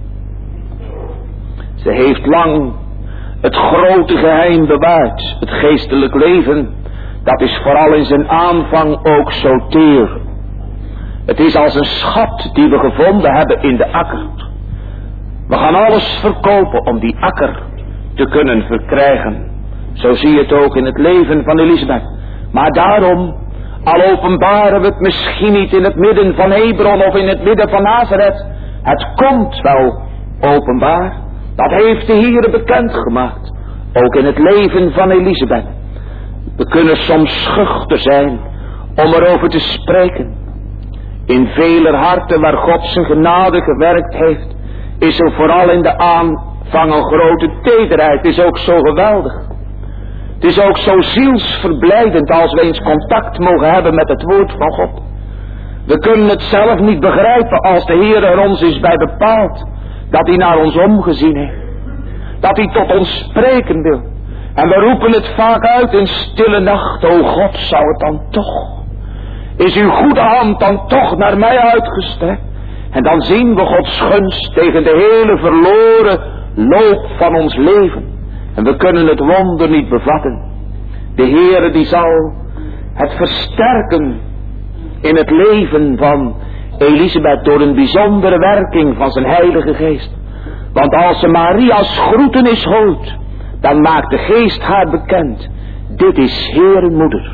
Ze heeft lang het grote geheim bewaard. Het geestelijk leven, dat is vooral in zijn aanvang ook zo teer. Het is als een schat die we gevonden hebben in de akker. We gaan alles verkopen om die akker te kunnen verkrijgen. Zo zie je het ook in het leven van Elisabeth. Maar daarom, al openbaren we het misschien niet in het midden van Hebron of in het midden van Nazareth. Het komt wel openbaar. Dat heeft de Heer bekendgemaakt. Ook in het leven van Elisabeth. We kunnen soms schuchter zijn om erover te spreken. In veler harten waar God zijn genade gewerkt heeft, is er vooral in de aanvang een grote tederheid. Het is ook zo geweldig. Het is ook zo zielsverblijdend als we eens contact mogen hebben met het woord van God. We kunnen het zelf niet begrijpen als de Heer er ons is bij bepaald. Dat hij naar ons omgezien heeft. Dat hij tot ons spreken wil. En we roepen het vaak uit in stille nacht. O God, zou het dan toch? Is uw goede hand dan toch naar mij uitgestrekt? En dan zien we Gods gunst tegen de hele verloren loop van ons leven. En we kunnen het wonder niet bevatten. De Heere die zal het versterken in het leven van Elisabeth door een bijzondere werking van zijn Heilige Geest. Want als ze Maria's groetenis hoort, dan maakt de Geest haar bekend. Dit is Heere moeder.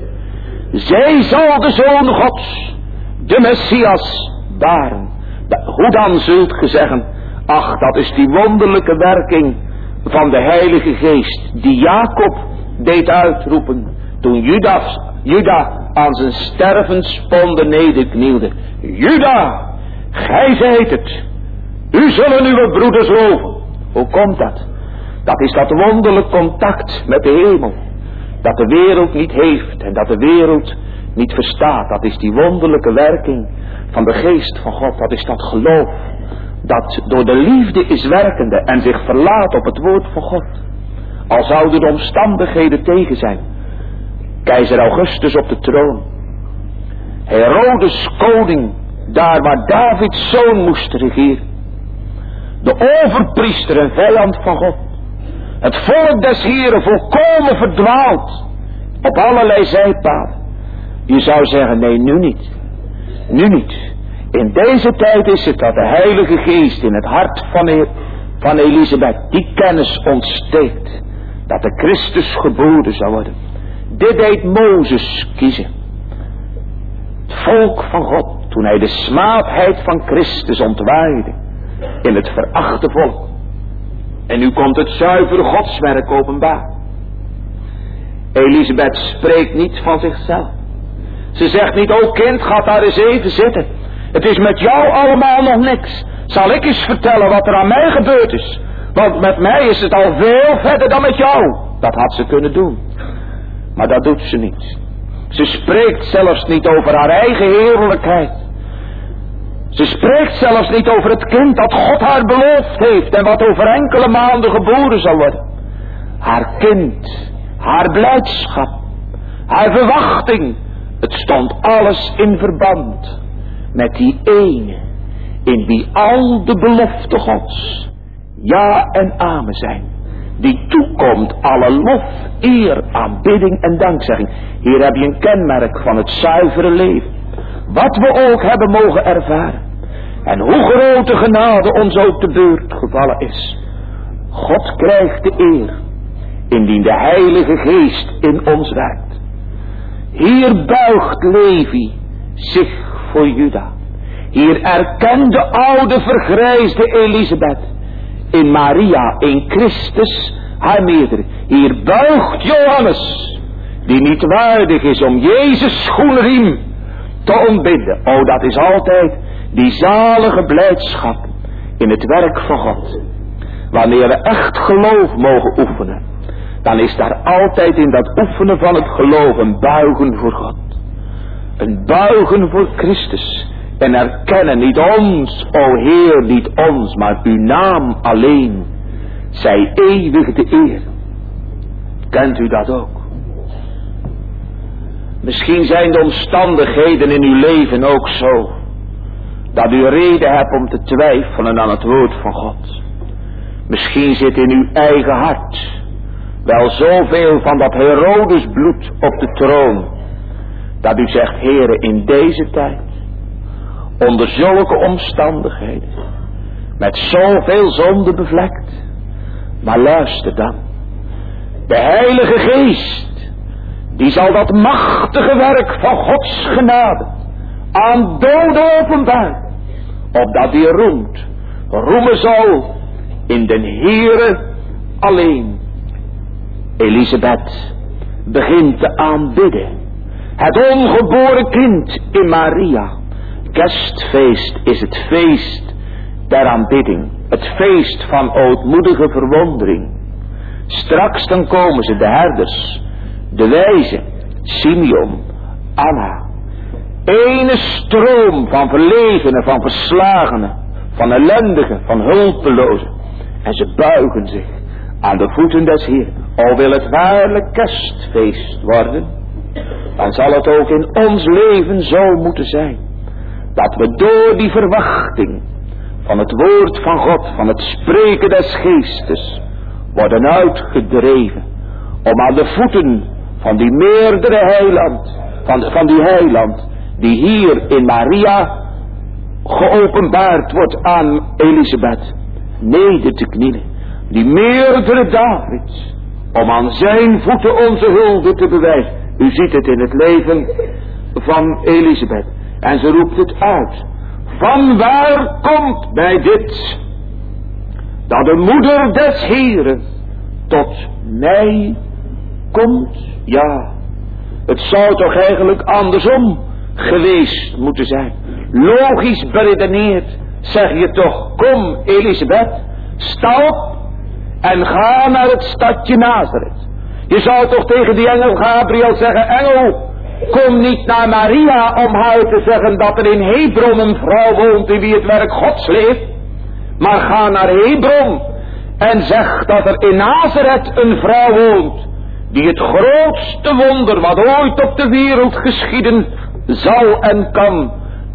Zij zal de Zoon Gods, de Messias, baren. Hoe dan zult ge zeggen, ach, dat is die wonderlijke werking van de Heilige Geest, die Jacob deed uitroepen, toen Juda aan zijn stervensponde nederknielde. Juda, gij zijt het. U zullen uw broeders loven. Hoe komt dat? Dat is dat wonderlijk contact met de hemel. Dat de wereld niet heeft en dat de wereld niet verstaat. Dat is die wonderlijke werking van de Geest van God. Dat is dat geloof. Dat door de liefde is werkende en zich verlaat op het woord van God. Al zouden de omstandigheden tegen zijn. Keizer Augustus op de troon. Herodes koning, daar waar Davids zoon moest regeren. De overpriester en vijand van God. Het volk des Heren volkomen verdwaald. Op allerlei zijpaden. Je zou zeggen, nee, nu niet. Nu niet. In deze tijd is het dat de Heilige Geest in het hart van Elisabeth die kennis ontsteekt. Dat de Christus geboren zou worden. Dit deed Mozes kiezen. Het volk van God, toen hij de smaadheid van Christus ontwaaide in het verachte volk. En nu komt het zuivere godswerk openbaar. Elisabeth spreekt niet van zichzelf. Ze zegt niet, o kind, ga daar eens even zitten. Het is met jou allemaal nog niks. Zal ik eens vertellen wat er aan mij gebeurd is? Want met mij is het al veel verder dan met jou. Dat had ze kunnen doen. Maar dat doet ze niet. Ze spreekt zelfs niet over haar eigen heerlijkheid. Ze spreekt zelfs niet over het kind dat God haar beloofd heeft en wat over enkele maanden geboren zal worden. Haar kind, haar blijdschap, haar verwachting, het stond alles in verband met die ene in wie al de beloften Gods ja en amen zijn. Die toekomt alle lof, eer, aanbidding en dankzegging. Hier heb je een kenmerk van het zuivere leven. Wat we ook hebben mogen ervaren. En hoe grote genade ons ook te beurt gevallen is. God krijgt de eer, indien de Heilige Geest in ons werkt. Hier buigt Levi zich voor Juda. Hier erkent de oude vergrijsde Elisabeth in Maria, in Christus, haar meerdere. Hier buigt Johannes, die niet waardig is om Jezus schoenriem te ontbinden. O, dat is altijd die zalige blijdschap in het werk van God. Wanneer we echt geloof mogen oefenen, dan is daar altijd in dat oefenen van het geloof een buigen voor God. Een buigen voor Christus. En erkennen niet ons, o Heer, niet ons, maar uw naam alleen. Zij eeuwig de eer. Kent u dat ook? Misschien zijn de omstandigheden in uw leven ook zo, dat u reden hebt om te twijfelen aan het woord van God. Misschien zit in uw eigen hart wel zoveel van dat Herodesbloed op de troon, dat u zegt, Heere, in deze tijd, onder zulke omstandigheden, met zoveel zonde bevlekt. Maar luister dan. De Heilige Geest, die zal dat machtige werk van Gods genade aan doden openbaar, opdat die roemen zal in den Heere alleen. Elisabeth begint te aanbidden. Het ongeboren kind in Maria. Kerstfeest is het feest der aanbidding. Het feest van ootmoedige verwondering. Straks dan komen ze, de herders, de wijzen, Simeon, Anna. Ene stroom van verlegenen, van verslagenen, van ellendigen, van hulpelozen. En ze buigen zich aan de voeten des Heeren. O, wil het waarlijk kerstfeest worden, dan zal het ook in ons leven zo moeten zijn. Dat we door die verwachting van het woord van God, van het spreken des Geestes, worden uitgedreven. Om aan de voeten van die meerdere heiland, van die heiland, die hier in Maria geopenbaard wordt aan Elisabeth, neder te knielen. Die meerdere Davids, om aan zijn voeten onze hulde te bewijzen. U ziet het in het leven van Elisabeth. En ze roept het uit. Van waar komt mij dit, dat de moeder des Heeren tot mij komt? Ja, het zou toch eigenlijk andersom geweest moeten zijn. Logisch beredeneerd zeg je toch, kom Elisabeth, sta op en ga naar het stadje Nazareth. Je zou toch tegen die engel Gabriel zeggen, engel, kom niet naar Maria om haar te zeggen dat er in Hebron een vrouw woont in wie het werk Gods leeft. Maar ga naar Hebron en zeg dat er in Nazareth een vrouw woont die het grootste wonder wat ooit op de wereld geschieden zal en kan,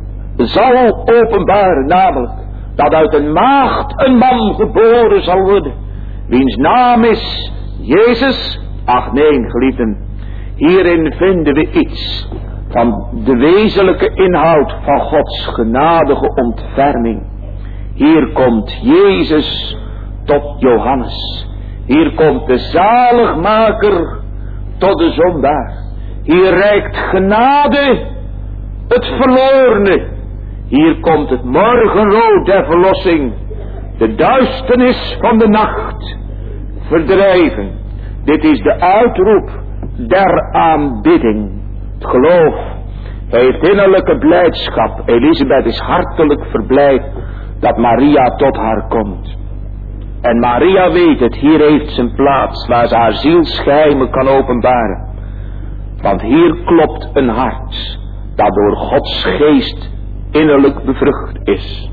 zal openbaren. Namelijk dat uit een maagd een man geboren zal worden, wiens naam is Jezus. Ach nee, geliefden, hierin vinden we iets van de wezenlijke inhoud van Gods genadige ontferming. Hier komt Jezus tot Johannes. Hier komt de zaligmaker tot de zondaar. Hier reikt genade het verlorene. Hier komt het morgenrood der verlossing de duisternis van de nacht verdrijven. Dit is de uitroep der aanbidding. Het geloof heeft innerlijke blijdschap. Elisabeth is hartelijk verblijd dat Maria tot haar komt. En Maria weet het, hier heeft ze een plaats waar ze haar zielsgeheimen kan openbaren. Want hier klopt een hart dat door Gods geest innerlijk bevrucht is.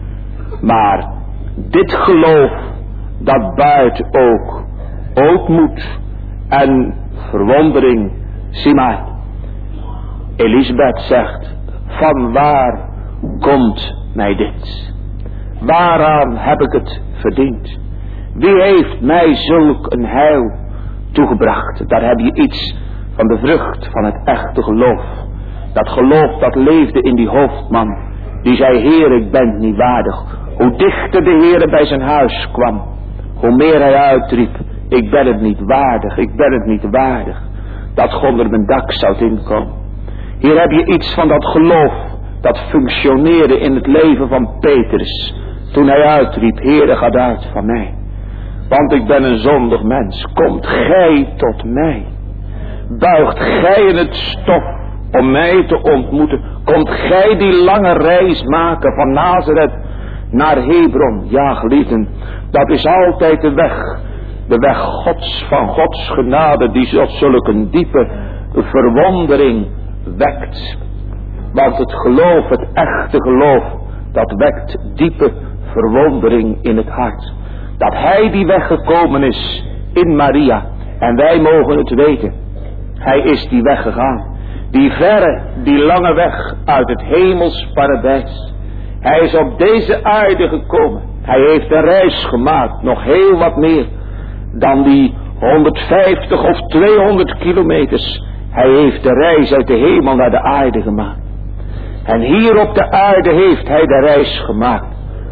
Maar dit geloof dat baart ook ootmoed en verwondering. Zie maar, Elisabeth zegt, van waar komt mij dit? Waaraan heb ik het verdiend? Wie heeft mij zulk een heil toegebracht? Daar heb je iets van de vrucht van het echte geloof. Dat geloof dat leefde in die hoofdman. Die zei, Heer, ik ben niet waardig. Hoe dichter de Heer bij zijn huis kwam, hoe meer hij uitriep, ik ben het niet waardig, ik ben het niet waardig. Dat God onder mijn dak zou inkomen. Hier heb je iets van dat geloof dat functioneerde in het leven van Petrus. Toen hij uitriep, Heere, ga uit van mij. Want ik ben een zondig mens. Komt gij tot mij. Buigt gij in het stof om mij te ontmoeten. Komt gij die lange reis maken van Nazareth naar Hebron. Ja, geliefden, dat is altijd de weg. De weg Gods, van Gods genade, die tot zulke diepe verwondering wekt. Want het geloof, het echte geloof, dat wekt diepe verwondering in het hart. Dat hij die weg gekomen is in Maria. En wij mogen het weten. Hij is die weg gegaan. Die verre, die lange weg uit het hemels paradijs. Hij is op deze aarde gekomen. Hij heeft een reis gemaakt, nog heel wat meer dan die 150 of 200 kilometers. Hij heeft de reis uit de hemel naar de aarde gemaakt. En hier op de aarde heeft hij de reis gemaakt.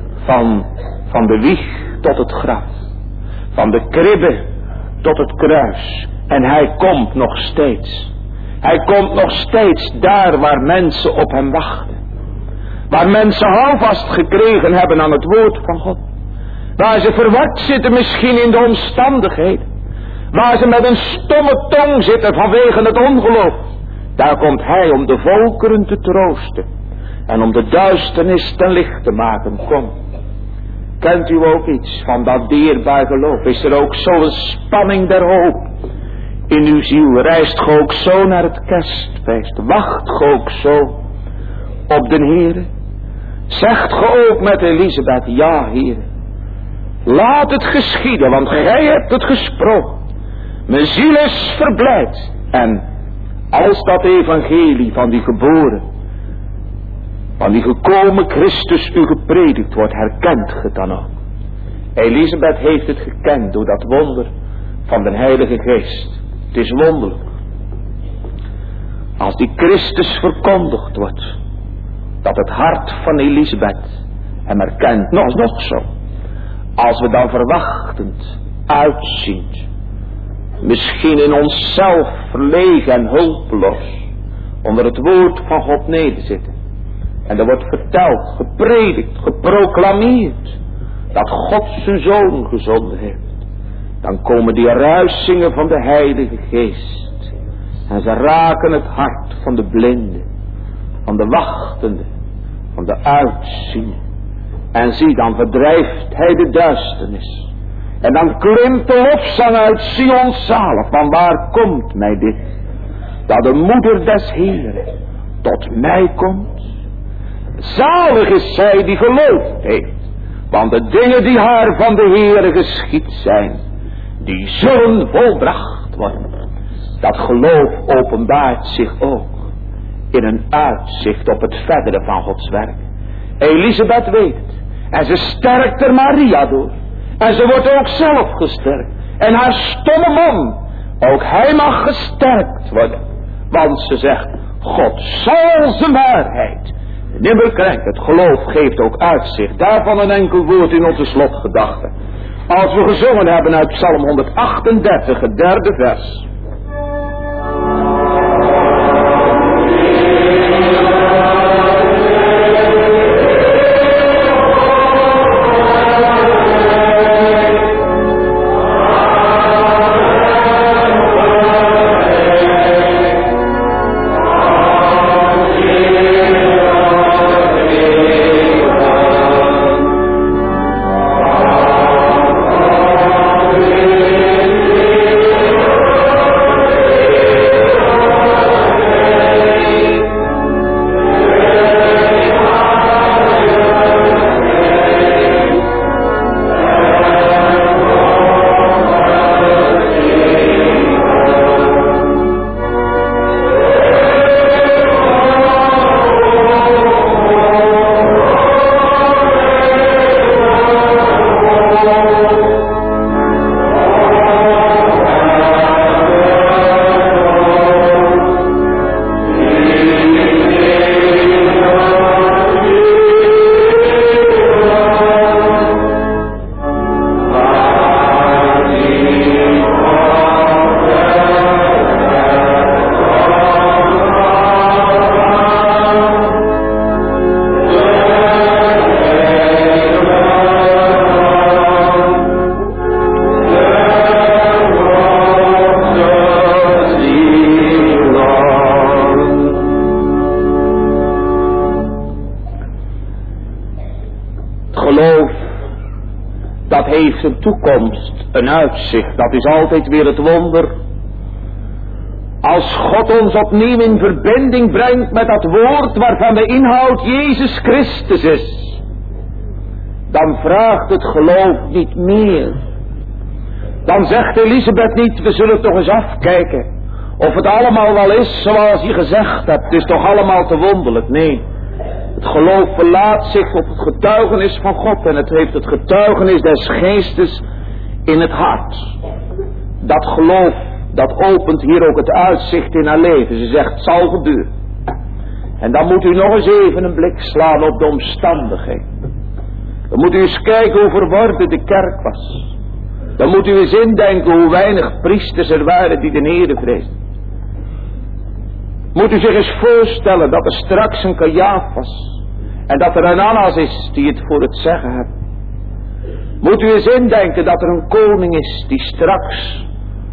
Van de wieg tot het graf. Van de kribbe tot het kruis. En hij komt nog steeds. Hij komt nog steeds daar waar mensen op hem wachten. Waar mensen houvast gekregen hebben aan het woord van God. Waar ze verward zitten misschien in de omstandigheden. Waar ze met een stomme tong zitten vanwege het ongeloof. Daar komt hij om de volkeren te troosten. En om de duisternis ten licht te maken. Kom. Kent u ook iets van dat dierbaar geloof? Is er ook zo'n spanning der hoop in uw ziel? Reist ge ook zo naar het kerstfeest? Wacht ge ook zo op de Heere? Zegt ge ook met Elisabeth, ja, Heere, laat het geschieden, want gij hebt het gesproken. Mijn ziel is verblijd. En als dat evangelie van die geboren, van die gekomen Christus u gepredikt wordt, herkent ge dan ook. Elisabeth heeft het gekend door dat wonder van de Heilige Geest. Het is wonderlijk. Als die Christus verkondigd wordt, dat het hart van Elisabeth hem herkent, nog zo. Als we dan verwachtend, uitziend, misschien in onszelf verlegen en hulpeloos, onder het woord van God nederzitten. En er wordt verteld, gepredikt, geproclameerd, dat God zijn Zoon gezonden heeft. Dan komen die ruisingen van de Heilige Geest. En ze raken het hart van de blinde, van de wachtende, van de uitziende. En zie, dan verdrijft hij de duisternis. En dan klimt de lofzang uit Sions zalig. Van waar komt mij dit? Dat de moeder des Heeren tot mij komt. Zalig is zij die geloofd heeft. Want de dingen die haar van de Heere geschied zijn, die zullen volbracht worden. Dat geloof openbaart zich ook in een uitzicht op het verdere van Gods werk. Elisabeth weet het. En ze sterkt er Maria door. En ze wordt ook zelf gesterkt. En haar stomme man, ook hij mag gesterkt worden. Want ze zegt, God zal zijn waarheid nimmer krenken. Het geloof geeft ook uitzicht. Daarvan een enkel woord in onze slotgedachte. Als we gezongen hebben uit Psalm 138, het derde vers. heeft een toekomst, een uitzicht. Dat is altijd weer het wonder. Als God ons opnieuw in verbinding brengt met dat woord waarvan de inhoud Jezus Christus is, dan vraagt het geloof niet meer. Dan zegt Elisabeth niet, we zullen toch eens afkijken of het allemaal wel is zoals je gezegd hebt. Het is toch allemaal te wonderlijk. Nee, het geloof verlaat zich op het getuigenis van God en het heeft het getuigenis des geestes in het hart. Dat geloof, dat opent hier ook het uitzicht in haar leven. Ze zegt, het zal gebeuren. En dan moet u nog eens even een blik slaan op de omstandigheden. Dan moet u eens kijken hoe verworden de kerk was. Dan moet u eens indenken hoe weinig priesters er waren die de Heere vreesden. Moet u zich eens voorstellen dat er straks een Kajaaf was. En dat er een Annas is die het voor het zeggen heeft. Moet u eens indenken dat er een koning is die straks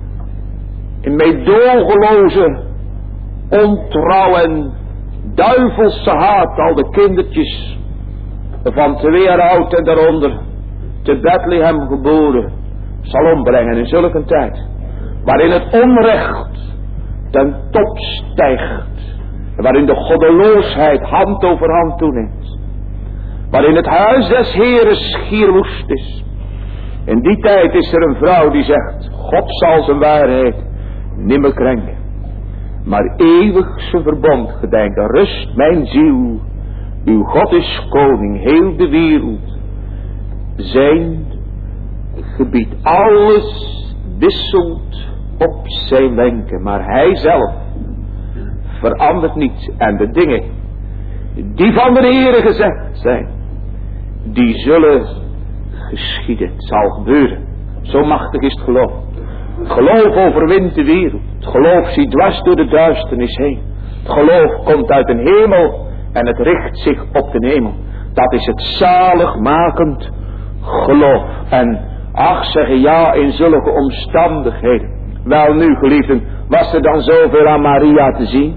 in meedogenloze ontrouw en duivelse haat al de kindertjes van 2 jaar oud en daaronder te Bethlehem geboren zal ombrengen in zulke tijd. Waarin het onrecht ten top stijgt. Waarin de goddeloosheid hand over hand toeneemt. Waarin het huis des Heeren schier woest is. In die tijd is er een vrouw die zegt, God zal zijn waarheid nimmer krenken. Maar eeuwig zijn verbond gedenken. Rust mijn ziel. Uw God is koning, heel de wereld. Zijn gebied. Alles wisselt op zijn wenken. Maar hij zelf verandert niet. En de dingen die van de Heere gezegd zijn, die zullen geschieden. Het zal gebeuren. Zo machtig is het geloof. Het geloof overwint de wereld. Het geloof ziet dwars door de duisternis heen. Het geloof komt uit de hemel en het richt zich op de hemel. Dat is het zaligmakend geloof. En ach, zeggen ja in zulke omstandigheden. Wel nu, geliefden, was er dan zoveel aan Maria te zien?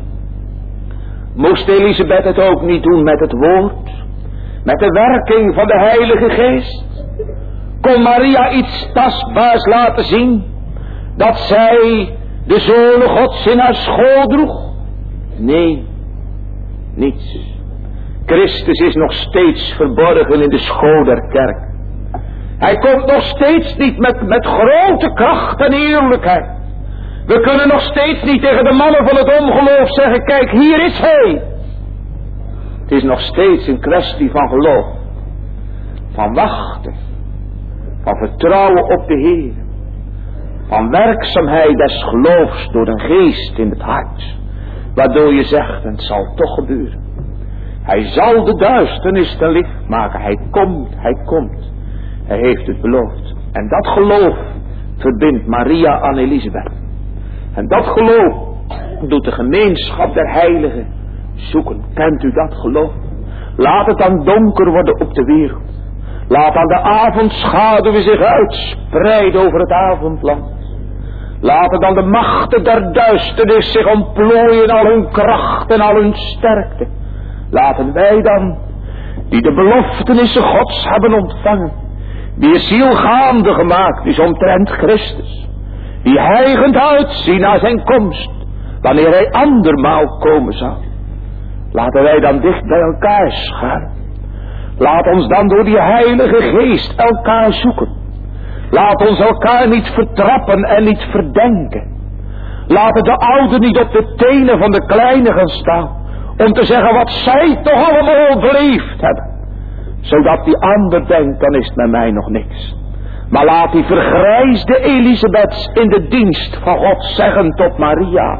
Moest Elisabeth het ook niet doen met het woord? Met de werking van de Heilige Geest? Kon Maria iets tastbaars laten zien? Dat zij de Zoon Gods in haar school droeg? Nee, niets. Christus is nog steeds verborgen in de school der kerk. Hij komt nog steeds niet met grote kracht en eerlijkheid. We kunnen nog steeds niet tegen de mannen van het ongeloof zeggen, kijk, hier is hij. Het is nog steeds een kwestie van geloof. Van wachten. Van vertrouwen op de Heer. Van werkzaamheid des geloofs door een geest in het hart. Waardoor je zegt, het zal toch gebeuren. Hij zal de duisternis ten licht maken. Hij komt, hij komt. Hij heeft het beloofd. En dat geloof verbindt Maria aan Elisabeth. En dat geloof doet de gemeenschap der heiligen zoeken. Kent u dat geloof? Laat het dan donker worden op de wereld. Laat dan de avondschaduwen zich uitspreiden over het avondland. Laten dan de machten der duisternis zich ontplooien al hun kracht en al hun sterkte. Laten wij dan, die de beloftenissen Gods hebben ontvangen, die ziel gaande gemaakt is omtrent Christus, die hijgend uitzien naar zijn komst, wanneer hij andermaal komen zal. Laten wij dan dicht bij elkaar scharen. Laat ons dan door die Heilige Geest elkaar zoeken. Laat ons elkaar niet vertrappen en niet verdenken. Laten de ouden niet op de tenen van de kleine gaan staan, om te zeggen wat zij toch allemaal beleefd hebben. Zodat die ander denkt, dan is het met mij nog niks. Maar laat die vergrijsde Elisabeth in de dienst van God zeggen tot Maria,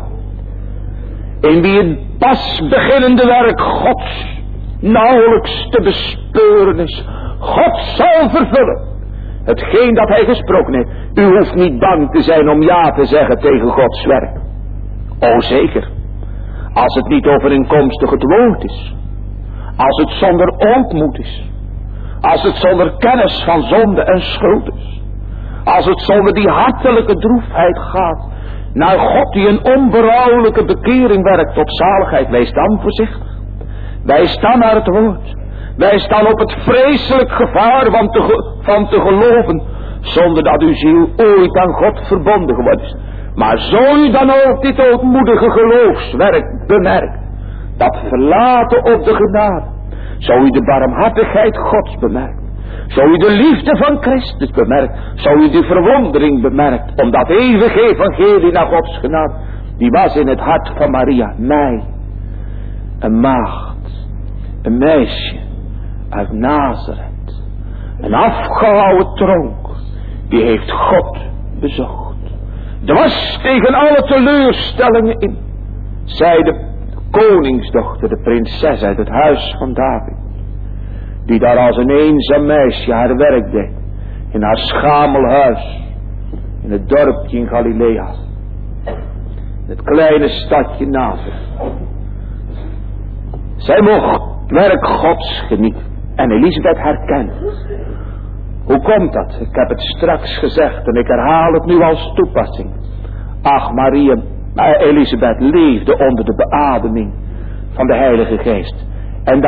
in wie het pas beginnende werk Gods nauwelijks te bespeuren is. God zal vervullen hetgeen dat hij gesproken heeft. U hoeft niet bang te zijn om ja te zeggen tegen Gods werk. O zeker, als het niet overeenkomstig het woord is. Als het zonder ootmoed is. Als het zonder kennis van zonde en schuld is. Als het zonder die hartelijke droefheid gaat naar God die een onberouwelijke bekering werkt tot zaligheid. Wees dan voorzichtig. Wijs dan naar het woord. Wijs dan op het vreselijk gevaar van te geloven zonder dat uw ziel ooit aan God verbonden geworden is. Maar zo u dan ook dit ootmoedige geloofswerk bemerkt, dat verlaten op de genade, zo u de barmhartigheid Gods bemerkt, zo u de liefde van Christus bemerkt, zo u de verwondering bemerkt, om dat eeuwige evangelie naar Gods genade, die was in het hart van Maria, mij, een maagd, een meisje uit Nazareth, een afgehouwen tronk, die heeft God bezocht. Dwars tegen alle teleurstellingen in, zij de koningsdochter, de prinses uit het huis van David, die daar als een eenzaam meisje haar werk deed, in haar schamel huis, in het dorpje in Galilea, in het kleine stadje Nazareth. Zij mocht werk Gods genieten en Elisabeth herkent. Hoe komt dat? Ik heb het straks gezegd en ik herhaal het nu als toepassing. Ach, Elisabeth leefde onder de beademing van de Heilige Geest. En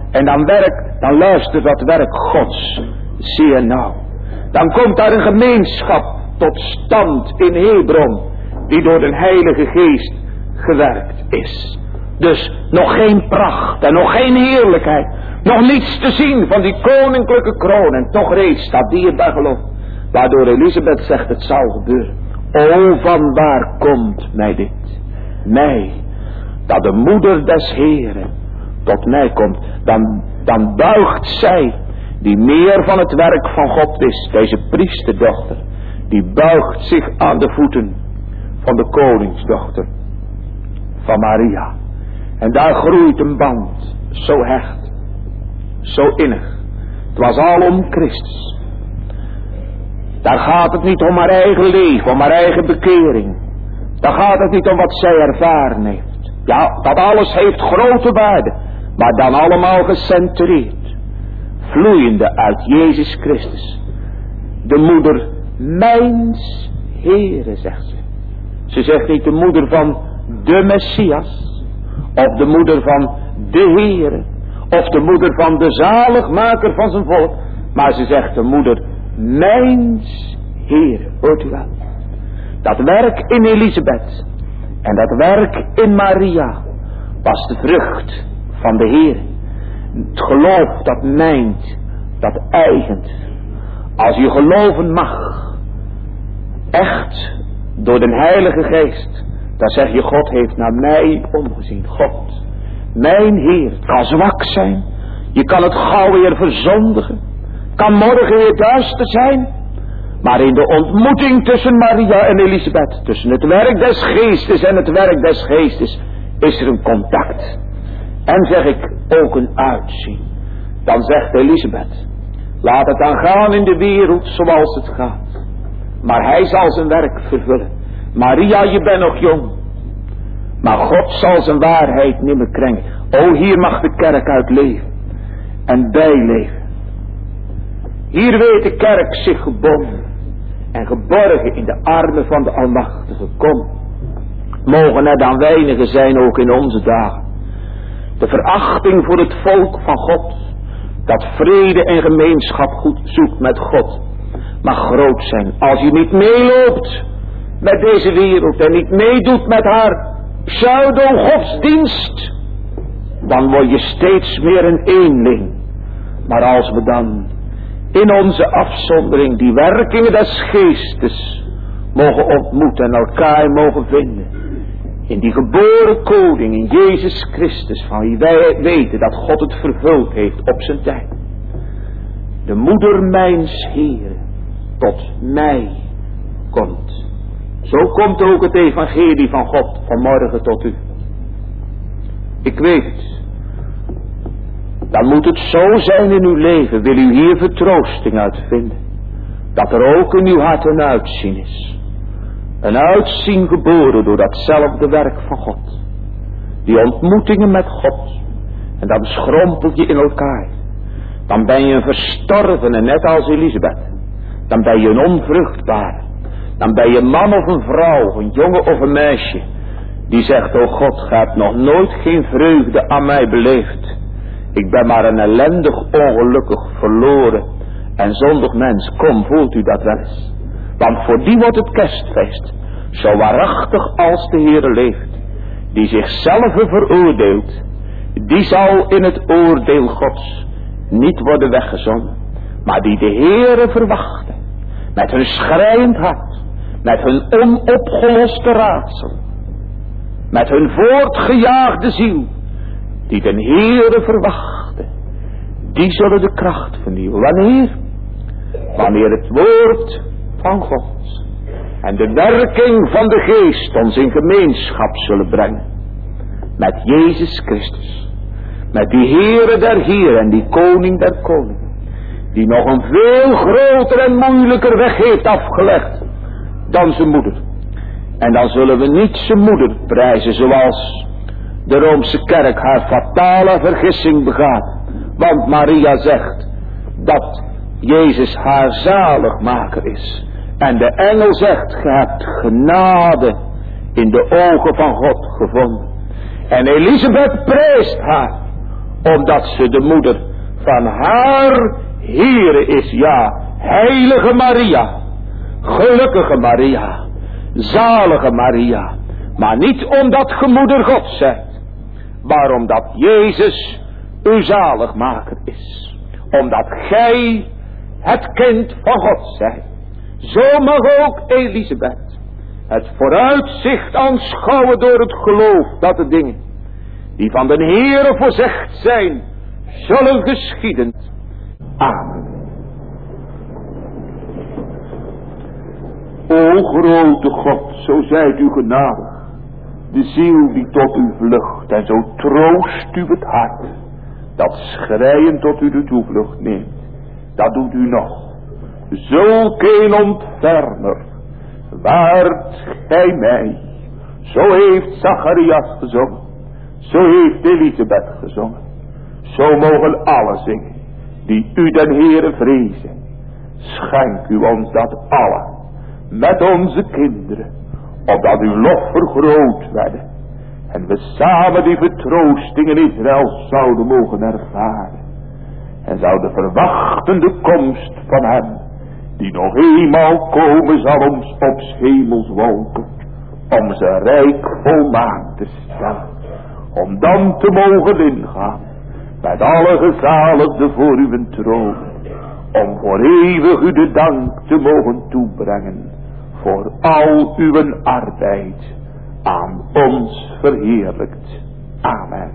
dan luistert dat werk Gods zeer nauw. Dan komt daar een gemeenschap tot stand in Hebron, die door de Heilige Geest gewerkt is. Dus nog geen pracht en nog geen heerlijkheid, nog niets te zien van die koninklijke kroon, en toch reeds staat dierbaar geloof, waardoor Elisabeth zegt het zal gebeuren. O, van waar komt mij dit? Mij, dat de moeder des Heren tot mij komt. Dan buigt zij, die meer van het werk van God wist, deze priesterdochter, die buigt zich aan de voeten van de koningsdochter van Maria. En daar groeit een band, zo hecht, zo innig. Het was al om Christus. Daar gaat het niet om haar eigen leven, om haar eigen bekering. Daar gaat het niet om wat zij ervaren heeft. Ja, dat alles heeft grote waarde, maar dan allemaal gecentreerd, vloeiende uit Jezus Christus. De moeder mijns Heren, zegt ze. Ze zegt niet de moeder van de Messias, of de moeder van de Heere, of de moeder van de zaligmaker van zijn volk, maar ze zegt de moeder mijns Heere. Hoort u wel? Dat werk in Elisabeth en dat werk in Maria was de vrucht van de Heer. Het geloof dat mijnt, dat eigent. Als je geloven mag, echt door de Heilige Geest, dan zeg je God heeft naar mij omgezien. God, mijn Heer. Het kan zwak zijn. Je kan het gauw weer verzondigen. Kan morgen weer duister zijn. Maar in de ontmoeting tussen Maria en Elisabeth, tussen het werk des Geestes en het werk des Geestes, is er een contact. En zeg ik ook een uitzien. Dan zegt Elisabeth, laat het dan gaan in de wereld zoals het gaat. Maar hij zal zijn werk vervullen. Maria, je bent nog jong. Maar God zal zijn waarheid nimmer krenken. O, hier mag de kerk uit leven. En bijleven. Hier weet de kerk zich gebonden. En geborgen in de armen van de Almachtige. Kom. Mogen er dan weinigen zijn ook in onze dagen. De verachting voor het volk van God. Dat vrede en gemeenschap goed zoekt met God. Mag groot zijn. Als je niet meeloopt met deze wereld. En niet meedoet met haar pseudo-godsdienst. Dan word je steeds meer een eenling. Maar als we dan in onze afzondering die werkingen des Geestes mogen ontmoeten en elkaar mogen vinden. In die geboren koning, in Jezus Christus, van wie wij weten dat God het vervuld heeft op zijn tijd. De moeder mijns Heeren tot mij komt. Zo komt ook het evangelie van God vanmorgen tot u. Ik weet het. Dan moet het zo zijn in uw leven, wil u hier vertroosting uitvinden, dat er ook in uw hart een uitzien is. Een uitzien geboren door datzelfde werk van God. Die ontmoetingen met God. En dan schrompel je in elkaar. Dan ben je een verstorvene, net als Elisabeth. Dan ben je een onvruchtbare. Dan ben je een man of een vrouw, een jongen of een meisje, die zegt, o God, gij hebt nog nooit geen vreugde aan mij beleefd. Ik ben maar een ellendig, ongelukkig, verloren En zondig mens, kom, voelt u dat wel eens. Want voor die wordt het kerstfeest. Zo waarachtig als de Heere leeft. Die zichzelf veroordeelt. Die zal in het oordeel Gods niet worden weggezonden. Maar die de Heere verwachten. Met hun schreiend hart. Met hun onopgeloste raadsel. Met hun voortgejaagde ziel. Die den Heere verwachten. Die zullen de kracht vernieuwen. Wanneer? Wanneer het woord van God en de werking van de geest ons in gemeenschap zullen brengen. Met Jezus Christus. Met die Heere der Heeren en die Koning der Koningen. Die nog een veel groter en moeilijker weg heeft afgelegd dan zijn moeder. En dan zullen we niet zijn moeder prijzen zoals de Roomse kerk haar fatale vergissing begaat. Want Maria zegt dat Jezus haar zaligmaker is. En de engel zegt, ge hebt genade in de ogen van God gevonden. En Elisabeth preest haar, omdat ze de moeder van haar Heere is. Ja, heilige Maria, gelukkige Maria, zalige Maria. Maar niet omdat ge moeder God zijt, maar omdat Jezus uw zaligmaker is. Omdat gij het kind van God zijt. Zo mag ook Elisabeth het vooruitzicht aanschouwen door het geloof dat de dingen die van de Heere voorzegd zijn, zullen geschieden. Amen. O grote God, zo zijt u genadig, de ziel die tot u vlucht, en zo troost u het hart, dat schreiend tot u de toevlucht neemt. Dat doet u nog. Zulk een ontfermer, waart gij mij. Zo heeft Zacharias gezongen, zo heeft Elisabeth gezongen. Zo mogen alle zingen, die u den Heere vrezen. Schenk u ons dat alle, met onze kinderen, opdat uw lof vergroot werden. En we samen die vertroosting in Israël zouden mogen ervaren. En zouden verwachten de komst van hem, die nog eenmaal komen zal ons op 's hemels wolken, om zijn rijk volmaakt te stellen. Om dan te mogen ingaan, met alle gezaligden voor uw troon. Om voor eeuwig u de dank te mogen toebrengen, voor al uw arbeid aan ons verheerlijkt. Amen.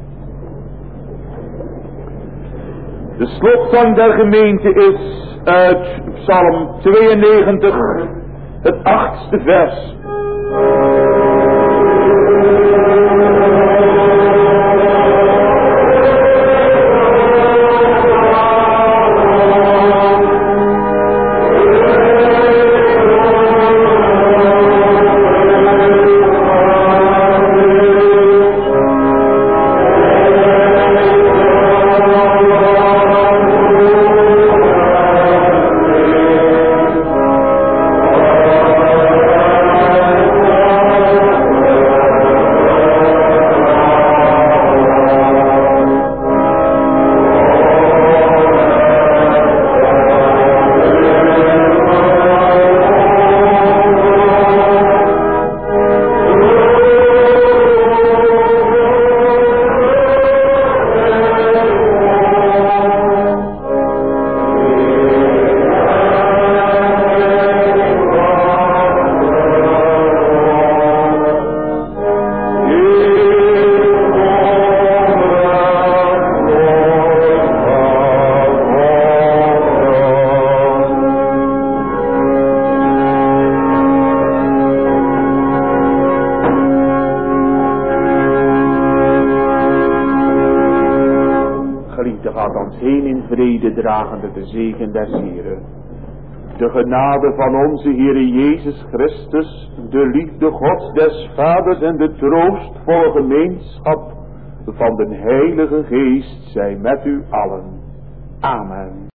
De slotzang der gemeente is uit Psalm 92, het 8e vers. Dragende de zegen des Heeren. De genade van onze Heere Jezus Christus, de liefde Gods des Vaders en de troostvolle gemeenschap van de Heilige Geest zij met u allen. Amen.